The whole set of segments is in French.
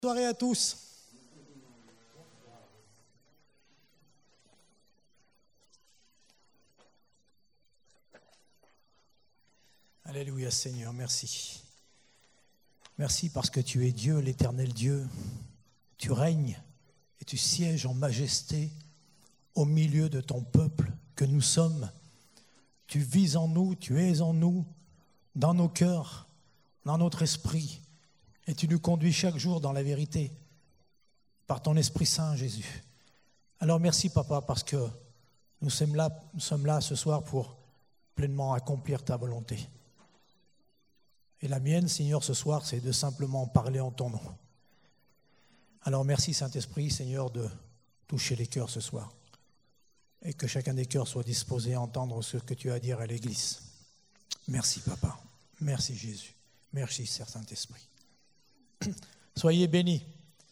Bonne soirée à tous. Alléluia Seigneur, merci. Merci parce que tu es Dieu, l'éternel Dieu. Tu règnes et tu sièges en majesté au milieu de ton peuple que nous sommes. Tu vis en nous, tu es en nous, dans nos cœurs, dans notre esprit. Et tu nous conduis chaque jour dans la vérité, par ton Esprit Saint, Jésus. Alors merci, Papa, parce que nous sommes là ce soir pour pleinement accomplir ta volonté. Et la mienne, Seigneur, ce soir, c'est de simplement parler en ton nom. Alors merci, Saint-Esprit, Seigneur, de toucher les cœurs ce soir. Et que chacun des cœurs soit disposé à entendre ce que tu as à dire à l'Église. Merci, Papa. Merci, Jésus. Merci, Saint-Esprit. Soyez bénis.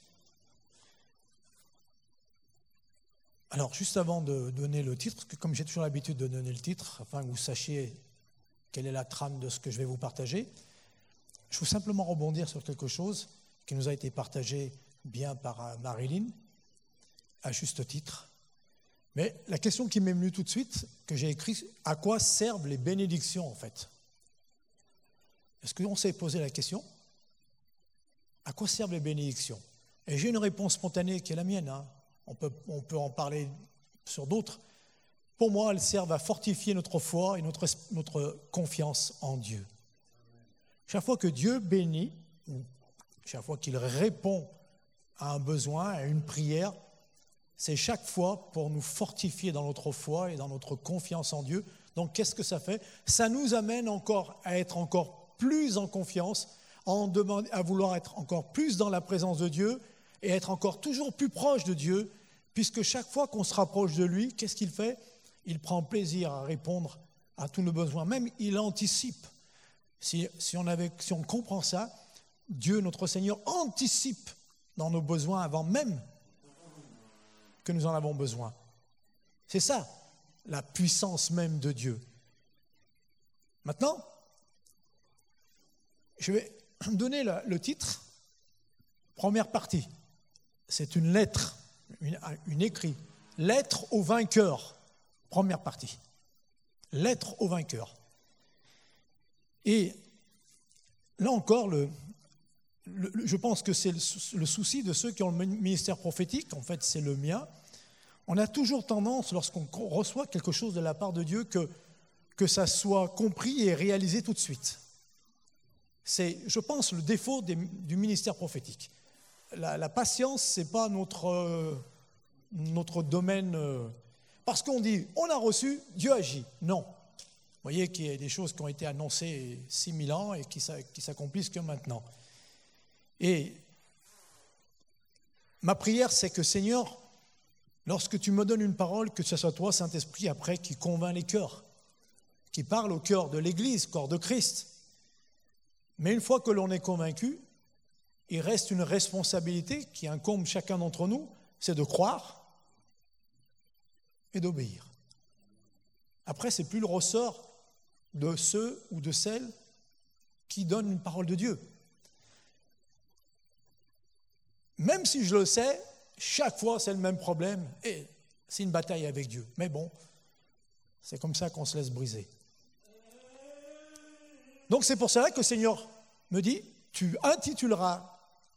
Alors, juste avant de donner le titre, parce que comme j'ai toujours l'habitude de donner le titre, afin que vous sachiez quelle est la trame de ce que je vais vous partager, je veux simplement rebondir sur quelque chose qui nous a été partagé bien par Marilyn, à juste titre. Mais la question qui m'est venue tout de suite, que j'ai écrite, à quoi servent les bénédictions en fait? Est-ce qu'on s'est posé la question? À quoi servent les bénédictions? Et j'ai une réponse spontanée qui est la mienne. On peut en parler sur d'autres. Pour moi, elles servent à fortifier notre foi et notre confiance en Dieu. Chaque fois que Dieu bénit, ou chaque fois qu'il répond à un besoin, à une prière, c'est chaque fois pour nous fortifier dans notre foi et dans notre confiance en Dieu. Donc, qu'est-ce que ça fait? Ça nous amène encore à être encore plus en confiance, à vouloir être encore plus dans la présence de Dieu et être encore toujours plus proche de Dieu, puisque chaque fois qu'on se rapproche de lui, qu'est-ce qu'il fait? Il prend plaisir à répondre à tous nos besoins. Même, il anticipe. Si on comprend ça, Dieu, notre Seigneur, anticipe dans nos besoins avant même que nous en avons besoin. C'est ça, la puissance même de Dieu. Maintenant, je vais donner le titre, première partie. C'est une lettre, une écrit. Lettre au vainqueur, première partie. Lettre au vainqueur. Et là encore, je pense que c'est le souci de ceux qui ont le ministère prophétique, en fait c'est le mien. On a toujours tendance, lorsqu'on reçoit quelque chose de la part de Dieu, que ça soit compris et réalisé tout de suite. C'est, je pense, le défaut du ministère prophétique. La patience, ce n'est pas notre domaine. Parce qu'on dit, on a reçu, Dieu agit. Non. Vous voyez qu'il y a des choses qui ont été annoncées 6000 ans et qui s'accomplissent que maintenant. Et ma prière, c'est que, Seigneur, lorsque tu me donnes une parole, que ce soit toi, Saint-Esprit, après, qui convainc les cœurs, qui parle au cœur de l'Église, corps de Christ. Mais une fois que l'on est convaincu, il reste une responsabilité qui incombe chacun d'entre nous, c'est de croire et d'obéir. Après, ce n'est plus le ressort de ceux ou de celles qui donnent une parole de Dieu. Même si je le sais, chaque fois c'est le même problème et c'est une bataille avec Dieu. Mais bon, c'est comme ça qu'on se laisse briser. Donc c'est pour cela que le Seigneur me dit, tu intituleras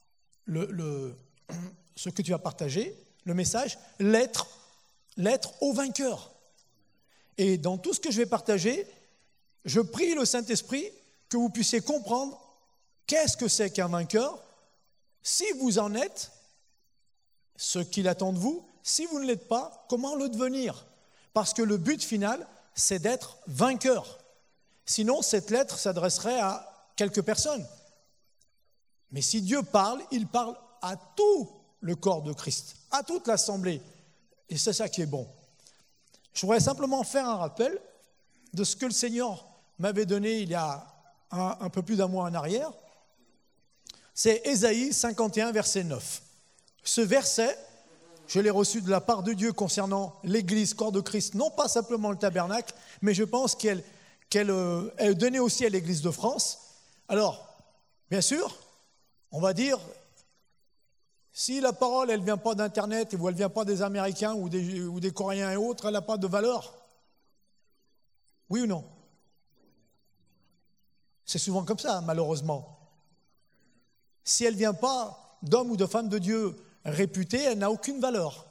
ce que tu as partagé, le message, lettre au vainqueur. Et dans tout ce que je vais partager, je prie le Saint-Esprit que vous puissiez comprendre qu'est-ce que c'est qu'un vainqueur, si vous en êtes, ce qu'il attend de vous, si vous ne l'êtes pas, comment le devenir? Parce que le but final, c'est d'être vainqueur. Sinon, cette lettre s'adresserait à quelques personnes. Mais si Dieu parle, il parle à tout le corps de Christ, à toute l'assemblée. Et c'est ça qui est bon. Je voudrais simplement faire un rappel de ce que le Seigneur m'avait donné il y a un peu plus d'un mois en arrière. C'est Ésaïe 51, verset 9. Ce verset, je l'ai reçu de la part de Dieu concernant l'Église, corps de Christ, non pas simplement le tabernacle, mais je pense qu'elle est donnée aussi à l'Église de France. Alors, bien sûr, on va dire, Si la parole, elle ne vient pas d'Internet ou elle ne vient pas des Américains ou des Coréens et autres, elle n'a pas de valeur. Oui ou non? C'est souvent comme ça, malheureusement. Si elle ne vient pas d'hommes ou de femmes de Dieu réputés, elle n'a aucune valeur.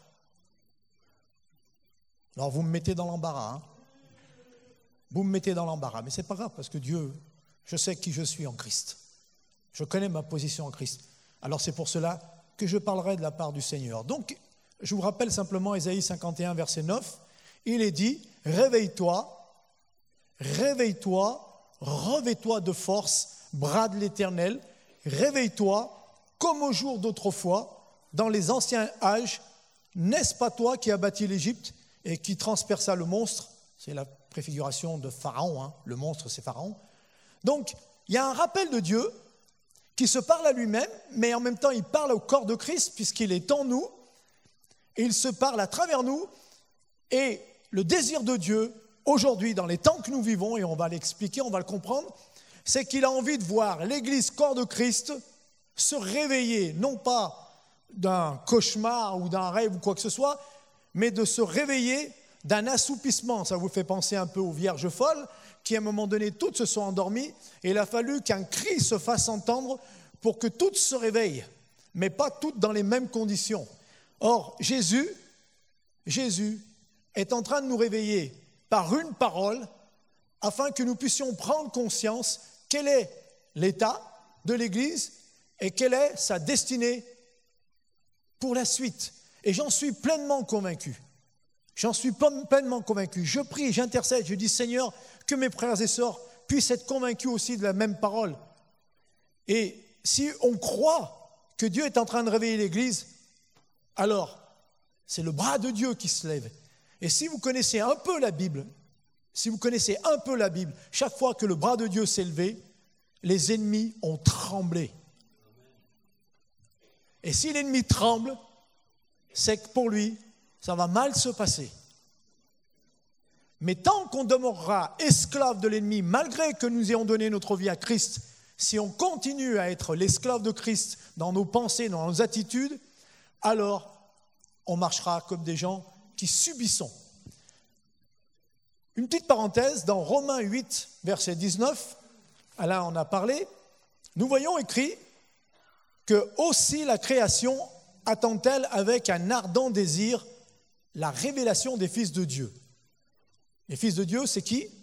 Alors vous me mettez dans l'embarras. Hein? Vous me mettez dans l'embarras, mais ce n'est pas grave parce que Dieu, je sais qui je suis en Christ. Je connais ma position en Christ. Alors c'est pour cela que je parlerai de la part du Seigneur. Donc, je vous rappelle simplement Ésaïe 51, verset 9. Il est dit, réveille-toi, réveille-toi, revêt-toi de force, bras de l'Éternel, réveille-toi comme au jour d'autrefois, dans les anciens âges. N'est-ce pas toi qui as bâti l'Égypte et qui transperça le monstre? C'est la préfiguration de Pharaon, hein. Le monstre c'est Pharaon. Donc, il y a un rappel de Dieu qui se parle à lui-même, mais en même temps il parle au corps de Christ puisqu'il est en nous, et il se parle à travers nous, et le désir de Dieu, aujourd'hui, dans les temps que nous vivons, et on va l'expliquer, on va le comprendre, c'est qu'il a envie de voir l'Église corps de Christ se réveiller, non pas d'un cauchemar ou d'un rêve ou quoi que ce soit, mais de se réveiller d'un assoupissement. Ça vous fait penser un peu aux vierges folles, qui à un moment donné, toutes se sont endormies, et il a fallu qu'un cri se fasse entendre pour que toutes se réveillent, mais pas toutes dans les mêmes conditions. Or, Jésus est en train de nous réveiller par une parole, afin que nous puissions prendre conscience quel est l'état de l'Église et quelle est sa destinée pour la suite. Et j'en suis pleinement convaincu. J'en suis pleinement convaincu. Je prie, j'intercède, je dis Seigneur, que mes frères et sœurs puissent être convaincus aussi de la même parole. Et si on croit que Dieu est en train de réveiller l'Église, alors c'est le bras de Dieu qui se lève. Et si vous connaissez un peu la Bible, chaque fois que le bras de Dieu s'est levé, les ennemis ont tremblé. Et si l'ennemi tremble, c'est que pour lui, ça va mal se passer. Mais tant qu'on demeurera esclave de l'ennemi, malgré que nous ayons donné notre vie à Christ, si on continue à être l'esclave de Christ dans nos pensées, dans nos attitudes, alors on marchera comme des gens qui subissons. Une petite parenthèse, dans Romains 8, verset 19, là on a parlé, nous voyons écrit que aussi la création attend-elle avec un ardent désir la révélation des fils de Dieu. Les fils de Dieu, c'est qui?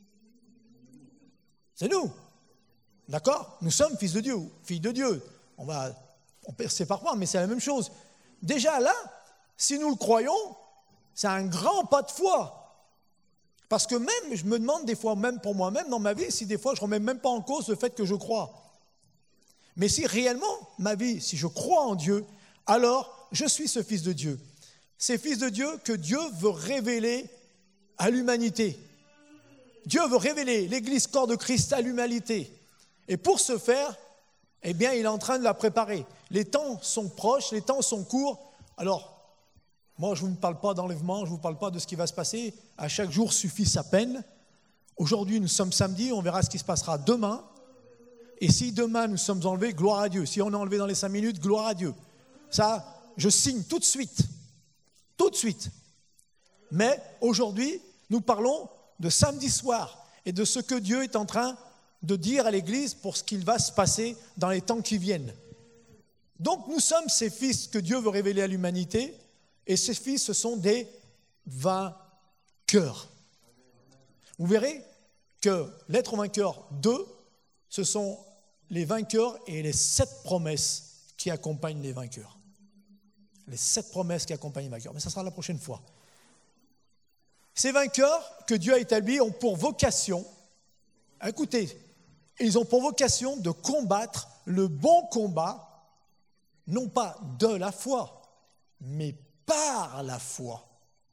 C'est nous. D'accord? Nous sommes fils de Dieu, filles de Dieu. On sait parfois, mais c'est la même chose. Déjà là, si nous le croyons, c'est un grand pas de foi. Parce que même, je me demande des fois, même pour moi-même dans ma vie, si des fois je ne remets même pas en cause le fait que je crois. Mais si réellement, ma vie, si je crois en Dieu, alors je suis ce fils de Dieu. Ces fils de Dieu que Dieu veut révéler à l'humanité. Dieu veut révéler l'Église corps de Christ à l'humanité. Et pour ce faire, eh bien, il est en train de la préparer. Les temps sont proches, les temps sont courts. Alors, moi, je ne vous parle pas d'enlèvement, je ne vous parle pas de ce qui va se passer. À chaque jour suffit sa peine. Aujourd'hui, nous sommes samedi, on verra ce qui se passera demain. Et si demain nous sommes enlevés, gloire à Dieu. Si on est enlevé dans les 5 minutes, gloire à Dieu. Ça, je signe tout de suite. Tout de suite. Mais aujourd'hui, nous parlons de samedi soir et de ce que Dieu est en train de dire à l'Église pour ce qu'il va se passer dans les temps qui viennent. Donc nous sommes ces fils que Dieu veut révéler à l'humanité, et ces fils, ce sont des vainqueurs. Vous verrez que l'être vainqueur 2, ce sont les vainqueurs et les 7 promesses qui accompagnent les vainqueurs. Les 7 promesses qui accompagnent les vainqueurs. Mais ça sera la prochaine fois. Ces vainqueurs que Dieu a établis ont pour vocation, écoutez, ils ont pour vocation de combattre le bon combat, non pas de la foi, mais par la foi.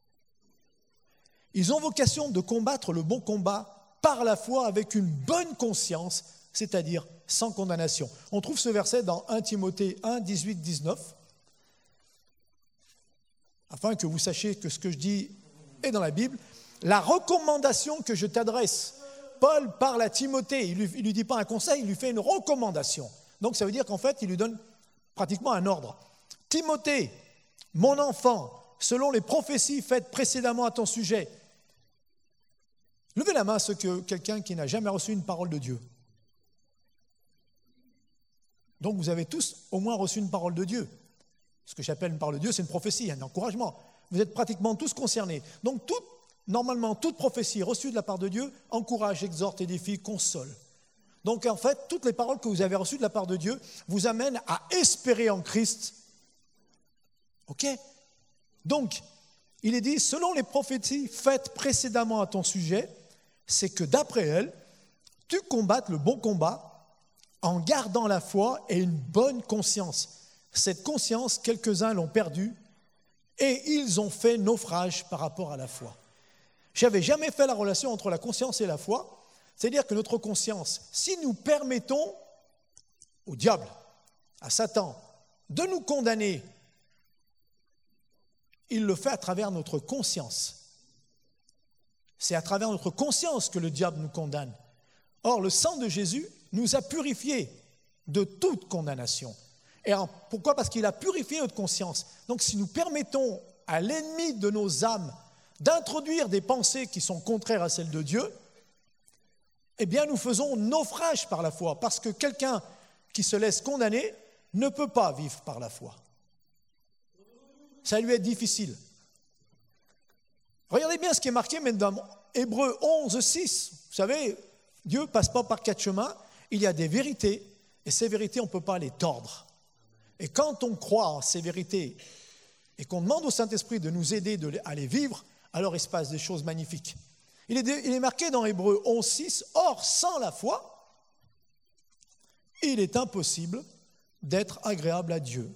Ils ont vocation de combattre le bon combat par la foi avec une bonne conscience, c'est-à-dire sans condamnation. On trouve ce verset dans 1 Timothée 1, 18, 19, afin que vous sachiez que ce que je dis est dans la Bible. La recommandation que je t'adresse, Paul parle à Timothée, il lui dit pas un conseil, il lui fait une recommandation. Donc ça veut dire qu'en fait, il lui donne pratiquement un ordre. Timothée, mon enfant, selon les prophéties faites précédemment à ton sujet. Levez la main ceux que quelqu'un qui n'a jamais reçu une parole de Dieu. Donc vous avez tous au moins reçu une parole de Dieu. Ce que j'appelle une parole de Dieu, c'est une prophétie, un encouragement. Vous êtes pratiquement tous concernés. Donc normalement, toute prophétie reçue de la part de Dieu encourage, exhorte, édifie, console. Donc en fait, toutes les paroles que vous avez reçues de la part de Dieu vous amènent à espérer en Christ. Ok ? Donc, il est dit, selon les prophéties faites précédemment à ton sujet, c'est que d'après elles, tu combattes le bon combat en gardant la foi et une bonne conscience. Cette conscience, quelques-uns l'ont perdue et ils ont fait naufrage par rapport à la foi. Je n'avais jamais fait la relation entre la conscience et la foi, c'est-à-dire que notre conscience, si nous permettons au diable, à Satan, de nous condamner, il le fait à travers notre conscience. C'est à travers notre conscience que le diable nous condamne. Or, le sang de Jésus nous a purifiés de toute condamnation. Et pourquoi ? Parce qu'il a purifié notre conscience. Donc, si nous permettons à l'ennemi de nos âmes d'introduire des pensées qui sont contraires à celles de Dieu, eh bien, nous faisons naufrage par la foi. Parce que quelqu'un qui se laisse condamner ne peut pas vivre par la foi. Ça lui est difficile. Regardez bien ce qui est marqué maintenant dans Hébreux 11, 6. Vous savez, Dieu ne passe pas par quatre chemins. Il y a des vérités, et ces vérités, on ne peut pas les tordre. Et quand on croit en ces vérités, et qu'on demande au Saint-Esprit de nous aider à les vivre, alors il se passe des choses magnifiques. Il est marqué dans Hébreux 11, 6, « Or, sans la foi, il est impossible d'être agréable à Dieu.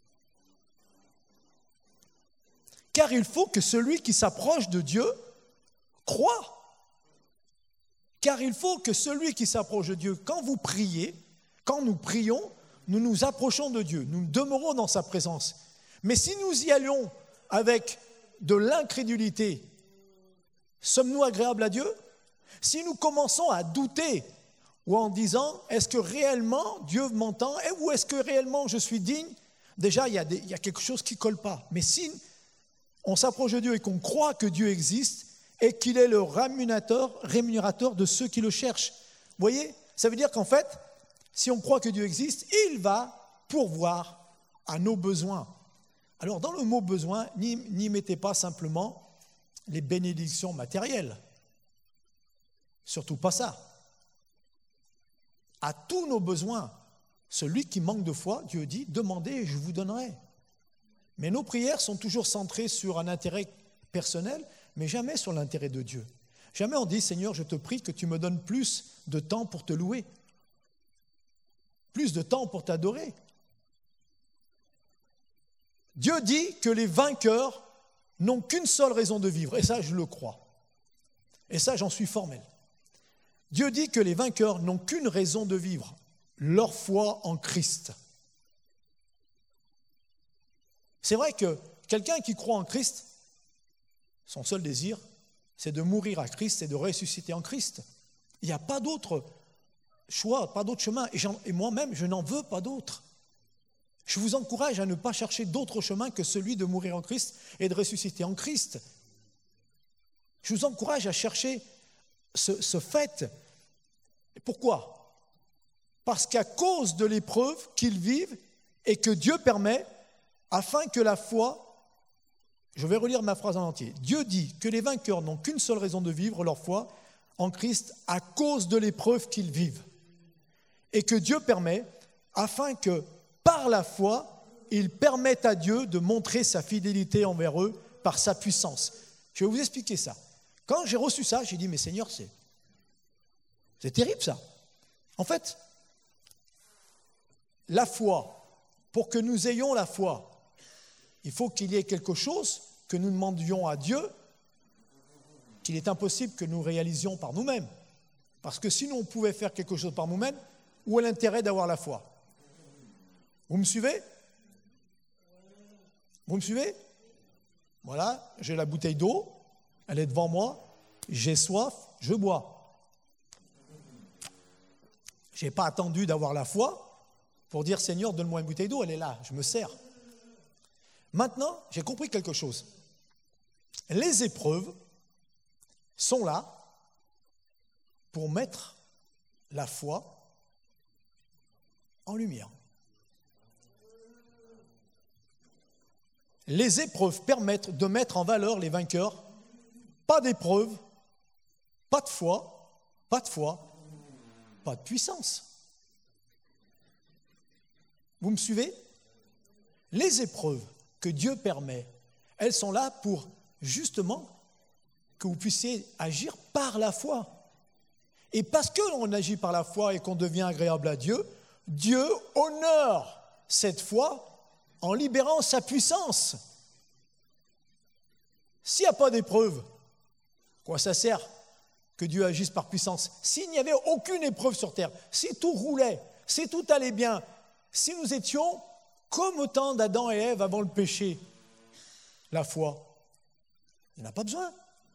Car il faut que celui qui s'approche de Dieu croit. Car il faut que celui qui s'approche de Dieu, quand vous priez, quand nous prions, nous nous approchons de Dieu, nous demeurons dans sa présence. Mais si nous y allions avec de l'incrédulité, sommes-nous agréables à Dieu ? Si nous commençons à douter ou en disant, est-ce que réellement Dieu m'entend ou est-ce que réellement je suis digne ? Déjà, il y a quelque chose qui ne colle pas. Mais si on s'approche de Dieu et qu'on croit que Dieu existe et qu'il est le rémunérateur de ceux qui le cherchent. Vous voyez, ça veut dire qu'en fait, si on croit que Dieu existe, il va pourvoir à nos besoins. Alors, dans le mot besoin, n'y mettez pas simplement les bénédictions matérielles. Surtout pas ça. À tous nos besoins, celui qui manque de foi, Dieu dit, demandez et je vous donnerai. Mais nos prières sont toujours centrées sur un intérêt personnel, mais jamais sur l'intérêt de Dieu. Jamais on dit, Seigneur, je te prie que tu me donnes plus de temps pour te louer, plus de temps pour t'adorer. Dieu dit que les vainqueurs n'ont qu'une seule raison de vivre, et ça, je le crois. Et ça, j'en suis formel. Dieu dit que les vainqueurs n'ont qu'une raison de vivre, leur foi en Christ. C'est vrai que quelqu'un qui croit en Christ, son seul désir, c'est de mourir à Christ et de ressusciter en Christ. Il n'y a pas d'autre choix, pas d'autre chemin. Et moi-même, je n'en veux pas d'autre. Je vous encourage à ne pas chercher d'autre chemin que celui de mourir en Christ et de ressusciter en Christ. Je vous encourage à chercher ce fait. Et pourquoi ? Parce qu'à cause de l'épreuve qu'ils vivent et que Dieu permet, afin que la foi, je vais relire ma phrase en entier. Dieu dit que les vainqueurs n'ont qu'une seule raison de vivre leur foi en Christ à cause de l'épreuve qu'ils vivent. Et que Dieu permet afin que par la foi, ils permettent à Dieu de montrer sa fidélité envers eux par sa puissance. Je vais vous expliquer ça. Quand j'ai reçu ça, j'ai dit, mais Seigneur, c'est terrible ça. En fait, la foi, pour que nous ayons la foi, il faut qu'il y ait quelque chose que nous demandions à Dieu, qu'il est impossible que nous réalisions par nous-mêmes. Parce que sinon on pouvait faire quelque chose par nous-mêmes, où est l'intérêt d'avoir la foi ? Vous me suivez ? Vous me suivez ? Voilà, j'ai la bouteille d'eau, elle est devant moi, j'ai soif, je bois. Je n'ai pas attendu d'avoir la foi pour dire Seigneur, donne-moi une bouteille d'eau, elle est là, je me sers. Maintenant, j'ai compris quelque chose. Les épreuves sont là pour mettre la foi en lumière. Les épreuves permettent de mettre en valeur les vainqueurs. Pas d'épreuve, pas de foi, pas de puissance. Vous me suivez? Les épreuves que Dieu permet, elles sont là pour justement que vous puissiez agir par la foi. Et parce que l'on agit par la foi et qu'on devient agréable à Dieu, Dieu honore cette foi en libérant sa puissance. S'il n'y a pas d'épreuve, quoi ça sert que Dieu agisse par puissance? S'il n'y avait aucune épreuve sur terre, si tout roulait, si tout allait bien, si nous étions comme au temps d'Adam et Ève avant le péché, la foi, il n'y en a pas besoin.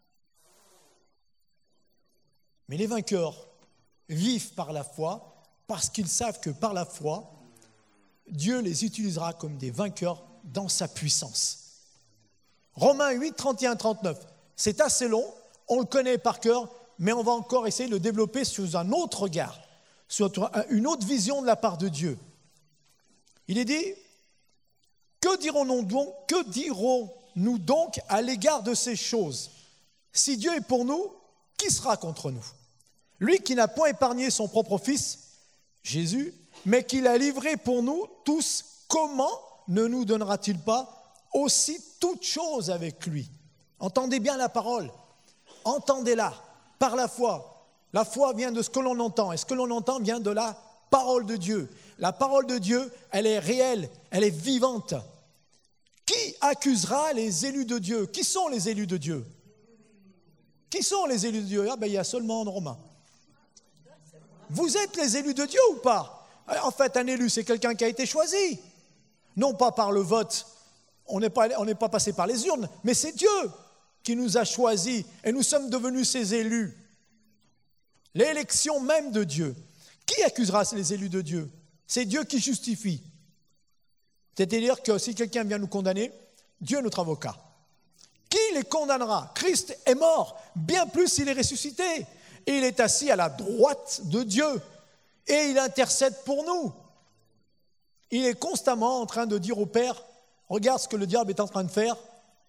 Mais les vainqueurs vivent par la foi parce qu'ils savent que par la foi, Dieu les utilisera comme des vainqueurs dans sa puissance. Romains 8, 31, 39. C'est assez long, on le connaît par cœur, mais on va encore essayer de le développer sous un autre regard, sur une autre vision de la part de Dieu. Il est dit, que dirons-nous donc à l'égard de ces choses? Si Dieu est pour nous, qui sera contre nous? Lui qui n'a point épargné son propre Fils, Jésus, mais qui l'a livré pour nous tous, comment ne nous donnera-t-il pas aussi toutes choses avec lui? Entendez bien la parole, entendez-la par la foi. La foi vient de ce que l'on entend, et ce que l'on entend vient de la parole de Dieu. La parole de Dieu, elle est réelle, elle est vivante. Qui accusera les élus de Dieu? Qui sont les élus de Dieu? Qui sont les élus de Dieu? Il y a seulement en Romains. Vous êtes les élus de Dieu ou pas? En fait, un élu, c'est quelqu'un qui a été choisi. Non pas par le vote, on n'est pas passé par les urnes, mais c'est Dieu qui nous a choisis et nous sommes devenus ses élus. L'élection même de Dieu. Qui accusera les élus de Dieu? C'est Dieu qui justifie. C'est-à-dire que si quelqu'un vient nous condamner, Dieu est notre avocat. Qui les condamnera? Christ est mort, bien plus il est ressuscité. Et il est assis à la droite de Dieu. Et il intercède pour nous. Il est constamment en train de dire au Père, regarde ce que le diable est en train de faire.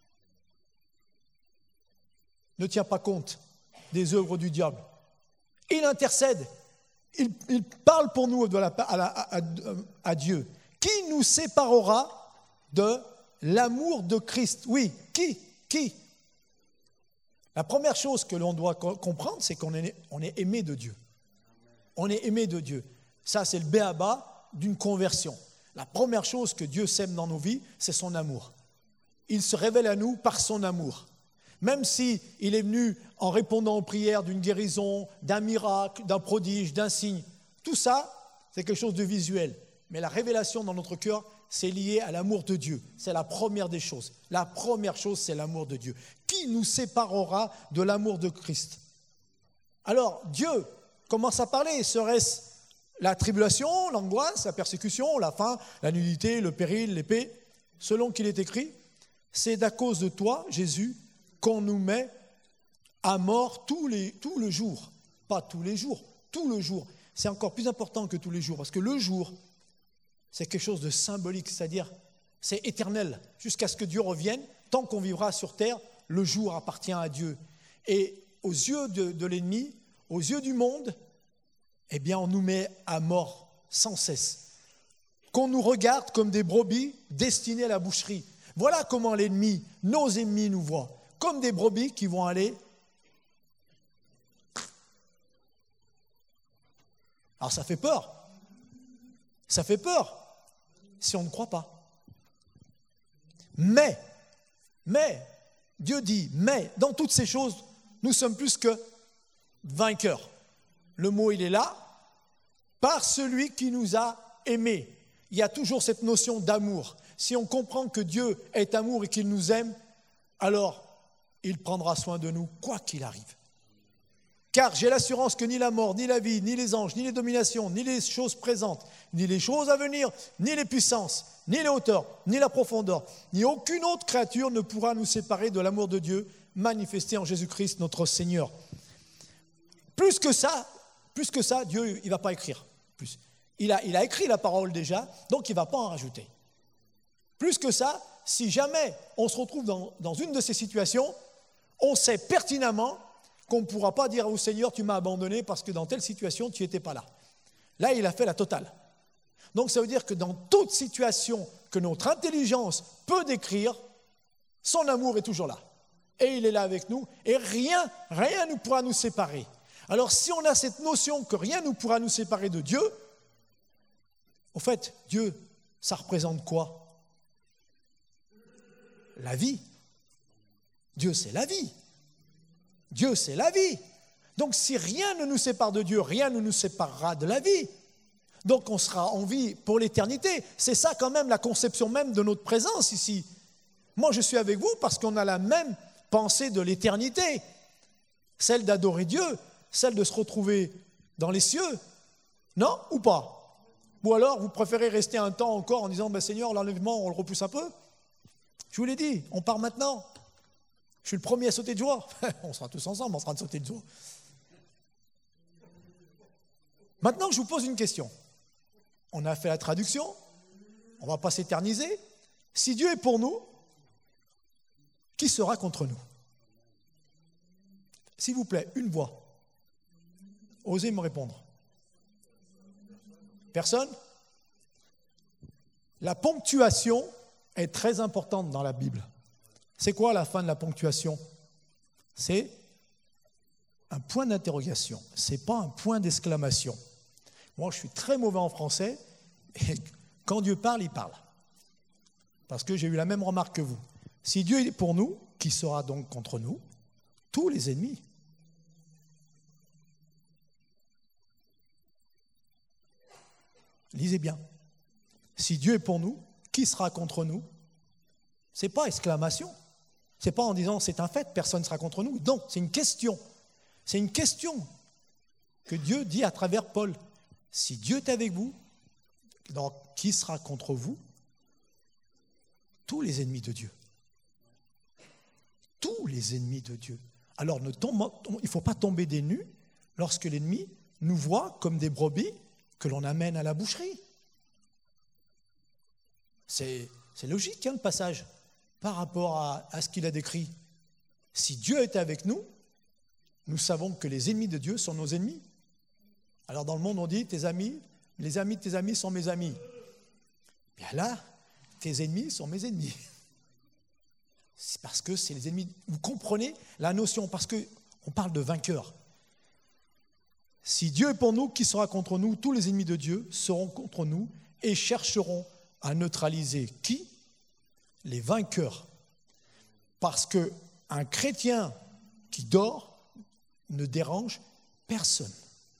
Ne tiens pas compte des œuvres du diable. Il intercède. Il parle pour nous à Dieu. Qui nous séparera de l'amour de Christ? Oui, qui? La première chose que l'on doit comprendre, c'est qu'on est aimé de Dieu. On est aimé de Dieu. Ça, c'est le b.a.-ba d'une conversion. La première chose que Dieu sème dans nos vies, c'est son amour. Il se révèle à nous par son amour. Même s'il est venu en répondant aux prières d'une guérison, d'un miracle, d'un prodige, d'un signe, tout ça, c'est quelque chose de visuel. Mais la révélation dans notre cœur, c'est lié à l'amour de Dieu. C'est la première des choses. La première chose, c'est l'amour de Dieu. Qui nous séparera de l'amour de Christ? Alors, Dieu commence à parler. Serait-ce la tribulation, l'angoisse, la persécution, la faim, la nudité, le péril, l'épée? Selon qu'il est écrit, c'est à cause de toi, Jésus, qu'on nous met à mort tout le jour. Pas tous les jours, tout le jour. C'est encore plus important que tous les jours, parce que le jour, c'est quelque chose de symbolique, c'est-à-dire c'est éternel. Jusqu'à ce que Dieu revienne, tant qu'on vivra sur terre, le jour appartient à Dieu. Et aux yeux de l'ennemi, aux yeux du monde, eh bien on nous met à mort sans cesse. Qu'on nous regarde comme des brebis destinées à la boucherie. Voilà comment l'ennemi, nos ennemis nous voient, comme des brebis qui vont aller. Alors ça fait peur. Ça fait peur si on ne croit pas. Mais, Dieu dit, mais dans toutes ces choses, nous sommes plus que vainqueurs. Le mot, il est là, par celui qui nous a aimés. Il y a toujours cette notion d'amour. Si on comprend que Dieu est amour et qu'il nous aime, alors il prendra soin de nous, quoi qu'il arrive. Car j'ai l'assurance que ni la mort, ni la vie, ni les anges, ni les dominations, ni les choses présentes, ni les choses à venir, ni les puissances, ni les hauteurs, ni la profondeur, ni aucune autre créature ne pourra nous séparer de l'amour de Dieu manifesté en Jésus-Christ notre Seigneur. Plus que ça, Dieu il ne va pas écrire plus. Il a écrit la parole déjà, donc il ne va pas en rajouter. Plus que ça, si jamais on se retrouve dans une de ces situations, on sait pertinemment qu'on ne pourra pas dire au Seigneur, tu m'as abandonné parce que dans telle situation, tu n'étais pas là. Là, il a fait la totale. Donc ça veut dire que dans toute situation que notre intelligence peut décrire, son amour est toujours là. Et il est là avec nous, et rien ne pourra nous séparer. Alors si on a cette notion que rien ne pourra nous séparer de Dieu, au fait, Dieu, ça représente quoi? La vie. Dieu, c'est la vie. Dieu, c'est la vie. Donc, si rien ne nous sépare de Dieu, rien ne nous séparera de la vie. Donc, on sera en vie pour l'éternité. C'est ça quand même la conception même de notre présence ici. Moi, je suis avec vous parce qu'on a la même pensée de l'éternité. Celle d'adorer Dieu, celle de se retrouver dans les cieux. Non ou pas? Ou alors, vous préférez rester un temps encore en disant, Seigneur, l'enlèvement, on le repousse un peu? Je vous l'ai dit, on part maintenant. Je suis le premier à sauter de joie. On sera tous ensemble en train de sauter de joie. Maintenant, je vous pose une question. On a fait la traduction. On ne va pas s'éterniser. Si Dieu est pour nous, qui sera contre nous? S'il vous plaît, une voix. Osez me répondre. Personne? La ponctuation est très importante dans la Bible. C'est quoi la fin de la ponctuation? C'est un point d'interrogation. Ce n'est pas un point d'exclamation. Moi, je suis très mauvais en français et quand Dieu parle, il parle. Parce que j'ai eu la même remarque que vous. Si Dieu est pour nous, qui sera donc contre nous? Tous les ennemis. Lisez bien. Si Dieu est pour nous, qui sera contre nous? Ce n'est pas exclamation. Ce n'est pas en disant c'est un fait, personne ne sera contre nous. Non, c'est une question. C'est une question que Dieu dit à travers Paul. Si Dieu est avec vous, donc qui sera contre vous? Tous les ennemis de Dieu. Tous les ennemis de Dieu. Alors il ne faut pas tomber des nues lorsque l'ennemi nous voit comme des brebis que l'on amène à la boucherie. C'est logique, le passage, par rapport à ce qu'il a décrit. Si Dieu est avec nous, nous savons que les ennemis de Dieu sont nos ennemis. Alors dans le monde, on dit, les amis de tes amis sont mes amis. Bien là, tes ennemis sont mes ennemis. C'est parce que c'est les ennemis. Vous comprenez la notion? Parce qu'on parle de vainqueurs. Si Dieu est pour nous, qui sera contre nous? Tous les ennemis de Dieu seront contre nous et chercheront à neutraliser qui? Les vainqueurs. Parce qu'un chrétien qui dort ne dérange personne.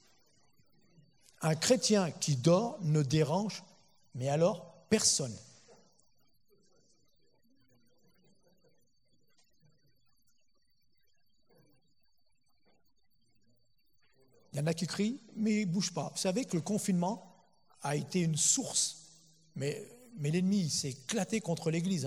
Un chrétien qui dort ne dérange, mais alors personne. Il y en a qui crient, mais ils ne bougent pas. Vous savez que le confinement a été une source, mais l'ennemi s'est éclaté contre l'Église.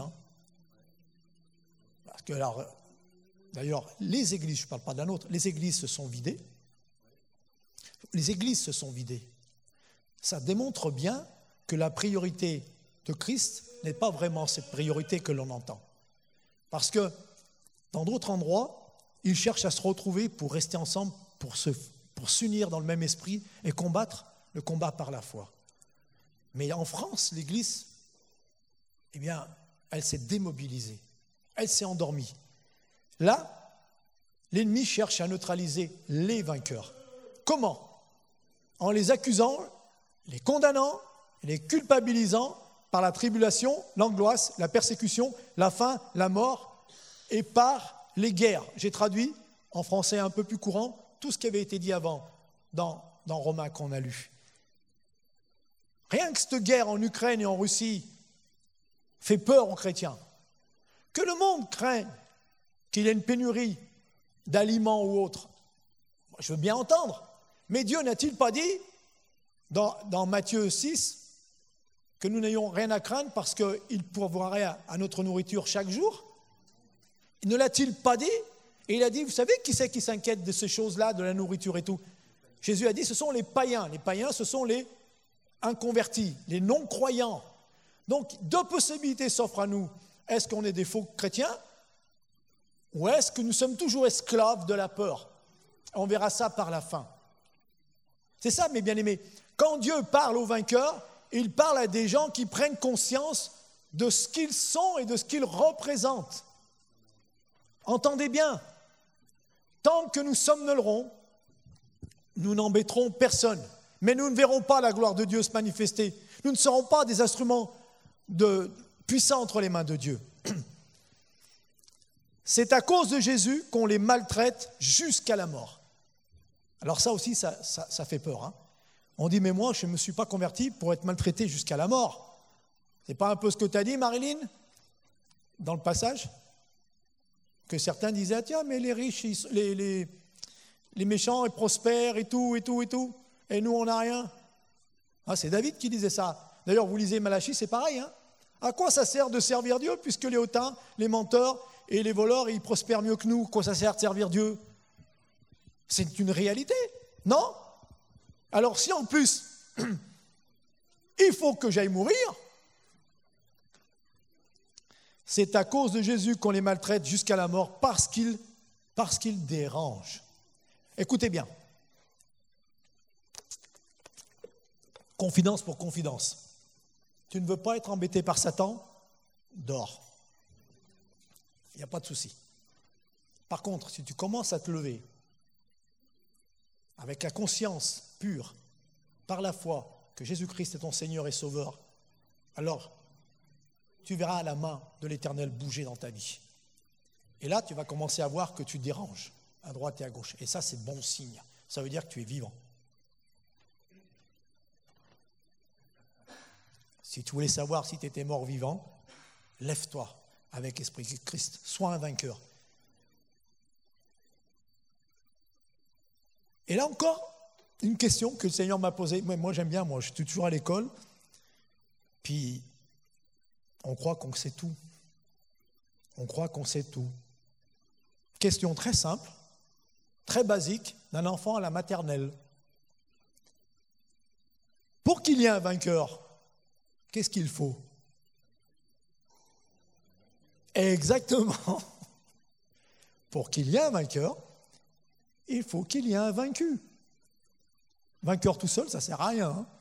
Parce que d'ailleurs, les églises, je ne parle pas de la nôtre, les églises se sont vidées. Les églises se sont vidées. Ça démontre bien que la priorité de Christ n'est pas vraiment cette priorité que l'on entend. Parce que dans d'autres endroits, ils cherchent à se retrouver pour rester ensemble, pour s'unir dans le même esprit et combattre le combat par la foi. Mais en France, l'Église, eh bien, elle s'est démobilisée, elle s'est endormie. Là, l'ennemi cherche à neutraliser les vainqueurs. Comment? En les accusant, les condamnant, les culpabilisant par la tribulation, l'angoisse, la persécution, la faim, la mort et par les guerres. J'ai traduit en français un peu plus courant tout ce qui avait été dit avant dans Romains qu'on a lu. Rien que cette guerre en Ukraine et en Russie fait peur aux chrétiens. Que le monde craigne qu'il y ait une pénurie d'aliments ou autre. Je veux bien entendre. Mais Dieu n'a-t-il pas dit, dans Matthieu 6, que nous n'ayons rien à craindre parce qu'il pourvoirait à notre nourriture chaque jour? Ne l'a-t-il pas dit? Et il a dit, vous savez qui c'est qui s'inquiète de ces choses-là, de la nourriture et tout? Jésus a dit, ce sont les païens. Les païens, ce sont les inconvertis, les non-croyants. Donc, deux possibilités s'offrent à nous. Est-ce qu'on est des faux chrétiens? Ou est-ce que nous sommes toujours esclaves de la peur? On verra ça par la fin. C'est ça, mes bien-aimés. Quand Dieu parle aux vainqueurs, il parle à des gens qui prennent conscience de ce qu'ils sont et de ce qu'ils représentent. Entendez bien, tant que nous somnolerons, nous n'embêterons personne, mais nous ne verrons pas la gloire de Dieu se manifester. Nous ne serons pas des instruments puissants entre les mains de Dieu. C'est à cause de Jésus qu'on les maltraite jusqu'à la mort. Alors ça aussi, ça fait peur. Hein. On dit, mais moi, je ne me suis pas converti pour être maltraité jusqu'à la mort. C'est pas un peu ce que tu as dit, Marilyn, dans le passage? Que certains disaient, ah, tiens, mais les riches, les méchants, ils prospèrent et tout, et tout, et tout. Et nous, on n'a rien. Ah, c'est David qui disait ça. D'ailleurs, vous lisez Malachie, c'est pareil. Hein. À quoi ça sert de servir Dieu, puisque les hautains, les menteurs et les voleurs, ils prospèrent mieux que nous? Quoi ça sert de servir Dieu? C'est une réalité, non? Alors si en plus, il faut que j'aille mourir, c'est à cause de Jésus qu'on les maltraite jusqu'à la mort parce qu'il dérange. Écoutez bien. Confidence pour confidence. Tu ne veux pas être embêté par Satan? Dors. Il n'y a pas de souci. Par contre, si tu commences à te lever avec la conscience pure, par la foi, que Jésus-Christ est ton Seigneur et Sauveur, alors tu verras la main de l'Éternel bouger dans ta vie. Et là, tu vas commencer à voir que tu déranges à droite et à gauche. Et ça, c'est bon signe. Ça veut dire que tu es vivant. Si tu voulais savoir si tu étais mort vivant, lève-toi avec l'Esprit de Christ. Sois un vainqueur. Et là encore, une question que le Seigneur m'a posée. Moi, j'aime bien, je suis toujours à l'école. Puis, on croit qu'on sait tout. On croit qu'on sait tout. Question très simple, très basique, d'un enfant à la maternelle. Pour qu'il y ait un vainqueur, qu'est-ce qu'il faut? Exactement. Pour qu'il y ait un vainqueur, il faut qu'il y ait un vaincu. Vainqueur tout seul, ça ne sert à rien. Hein.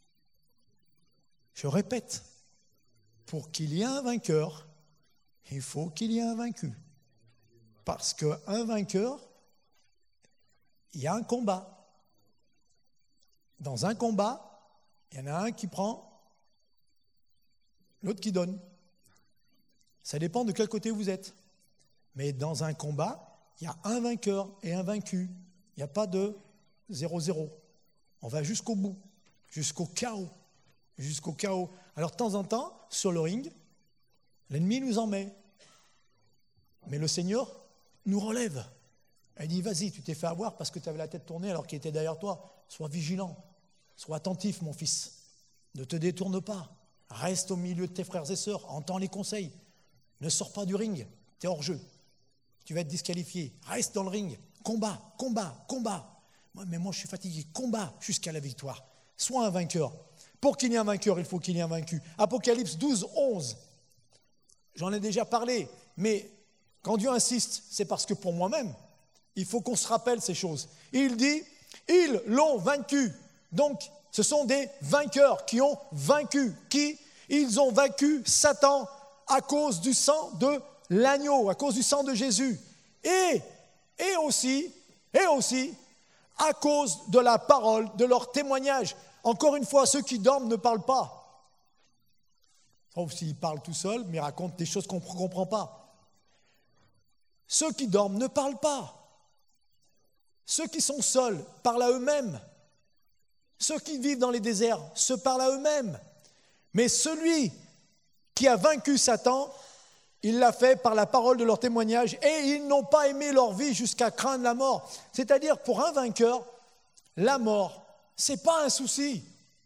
Je répète, pour qu'il y ait un vainqueur, il faut qu'il y ait un vaincu. Parce qu'un vainqueur, il y a un combat. Dans un combat, il y en a un qui prend, l'autre qui donne. Ça dépend de quel côté vous êtes. Mais dans un combat, il y a un vainqueur et un vaincu. Il n'y a pas de 0-0. On va jusqu'au bout, jusqu'au chaos. Jusqu'au chaos. Alors de temps en temps, sur le ring, l'ennemi nous en met. Mais le Seigneur nous relève. Il dit, vas-y, tu t'es fait avoir parce que tu avais la tête tournée alors qu'il était derrière toi. Sois vigilant, sois attentif, mon fils. Ne te détourne pas. Reste au milieu de tes frères et sœurs, entends les conseils. Ne sors pas du ring, tu es hors jeu. Tu vas être disqualifié. Reste dans le ring. Combat, combat, combat. Mais moi, je suis fatigué. Combat jusqu'à la victoire. Sois un vainqueur. Pour qu'il y ait un vainqueur, il faut qu'il y ait un vaincu. Apocalypse 12, 11. J'en ai déjà parlé, mais quand Dieu insiste, c'est parce que pour moi-même, il faut qu'on se rappelle ces choses. Il dit, ils l'ont vaincu. Donc, ce sont des vainqueurs qui ont vaincu. Qui? Ils ont vaincu Satan à cause du sang de l'agneau, à cause du sang de Jésus. Et aussi, à cause de la parole, de leur témoignage. Encore une fois, ceux qui dorment ne parlent pas. Sauf s'ils parlent tout seuls, mais racontent des choses qu'on ne comprend pas. Ceux qui dorment ne parlent pas. Ceux qui sont seuls parlent à eux-mêmes. Ceux qui vivent dans les déserts se parlent à eux-mêmes. Mais celui qui a vaincu Satan Il l'a fait par la parole de leur témoignage et ils n'ont pas aimé leur vie jusqu'à craindre la mort. C'est-à-dire, pour un vainqueur, la mort, ce n'est pas un souci.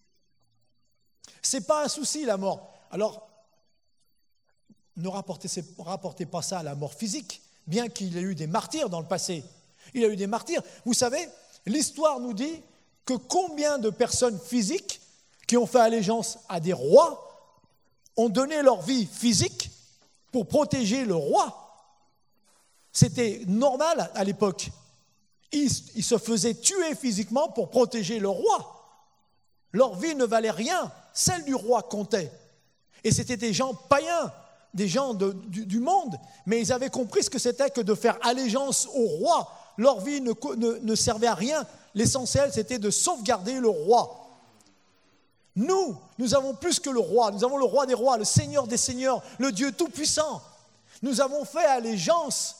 Ce n'est pas un souci, la mort. Alors, ne rapportez pas ça à la mort physique, bien qu'il y ait eu des martyrs dans le passé. Il y a eu des martyrs. Vous savez, l'histoire nous dit que combien de personnes physiques qui ont fait allégeance à des rois ont donné leur vie physique pour protéger le roi. C'était normal à l'époque. Ils se faisaient tuer physiquement pour protéger le roi. Leur vie ne valait rien, celle du roi comptait. Et c'était des gens païens, des gens du monde, mais ils avaient compris ce que c'était que de faire allégeance au roi. Leur vie ne servait à rien. L'essentiel, c'était de sauvegarder le roi. Nous avons plus que le roi. Nous avons le roi des rois, le Seigneur des seigneurs, le Dieu tout-puissant. Nous avons fait allégeance.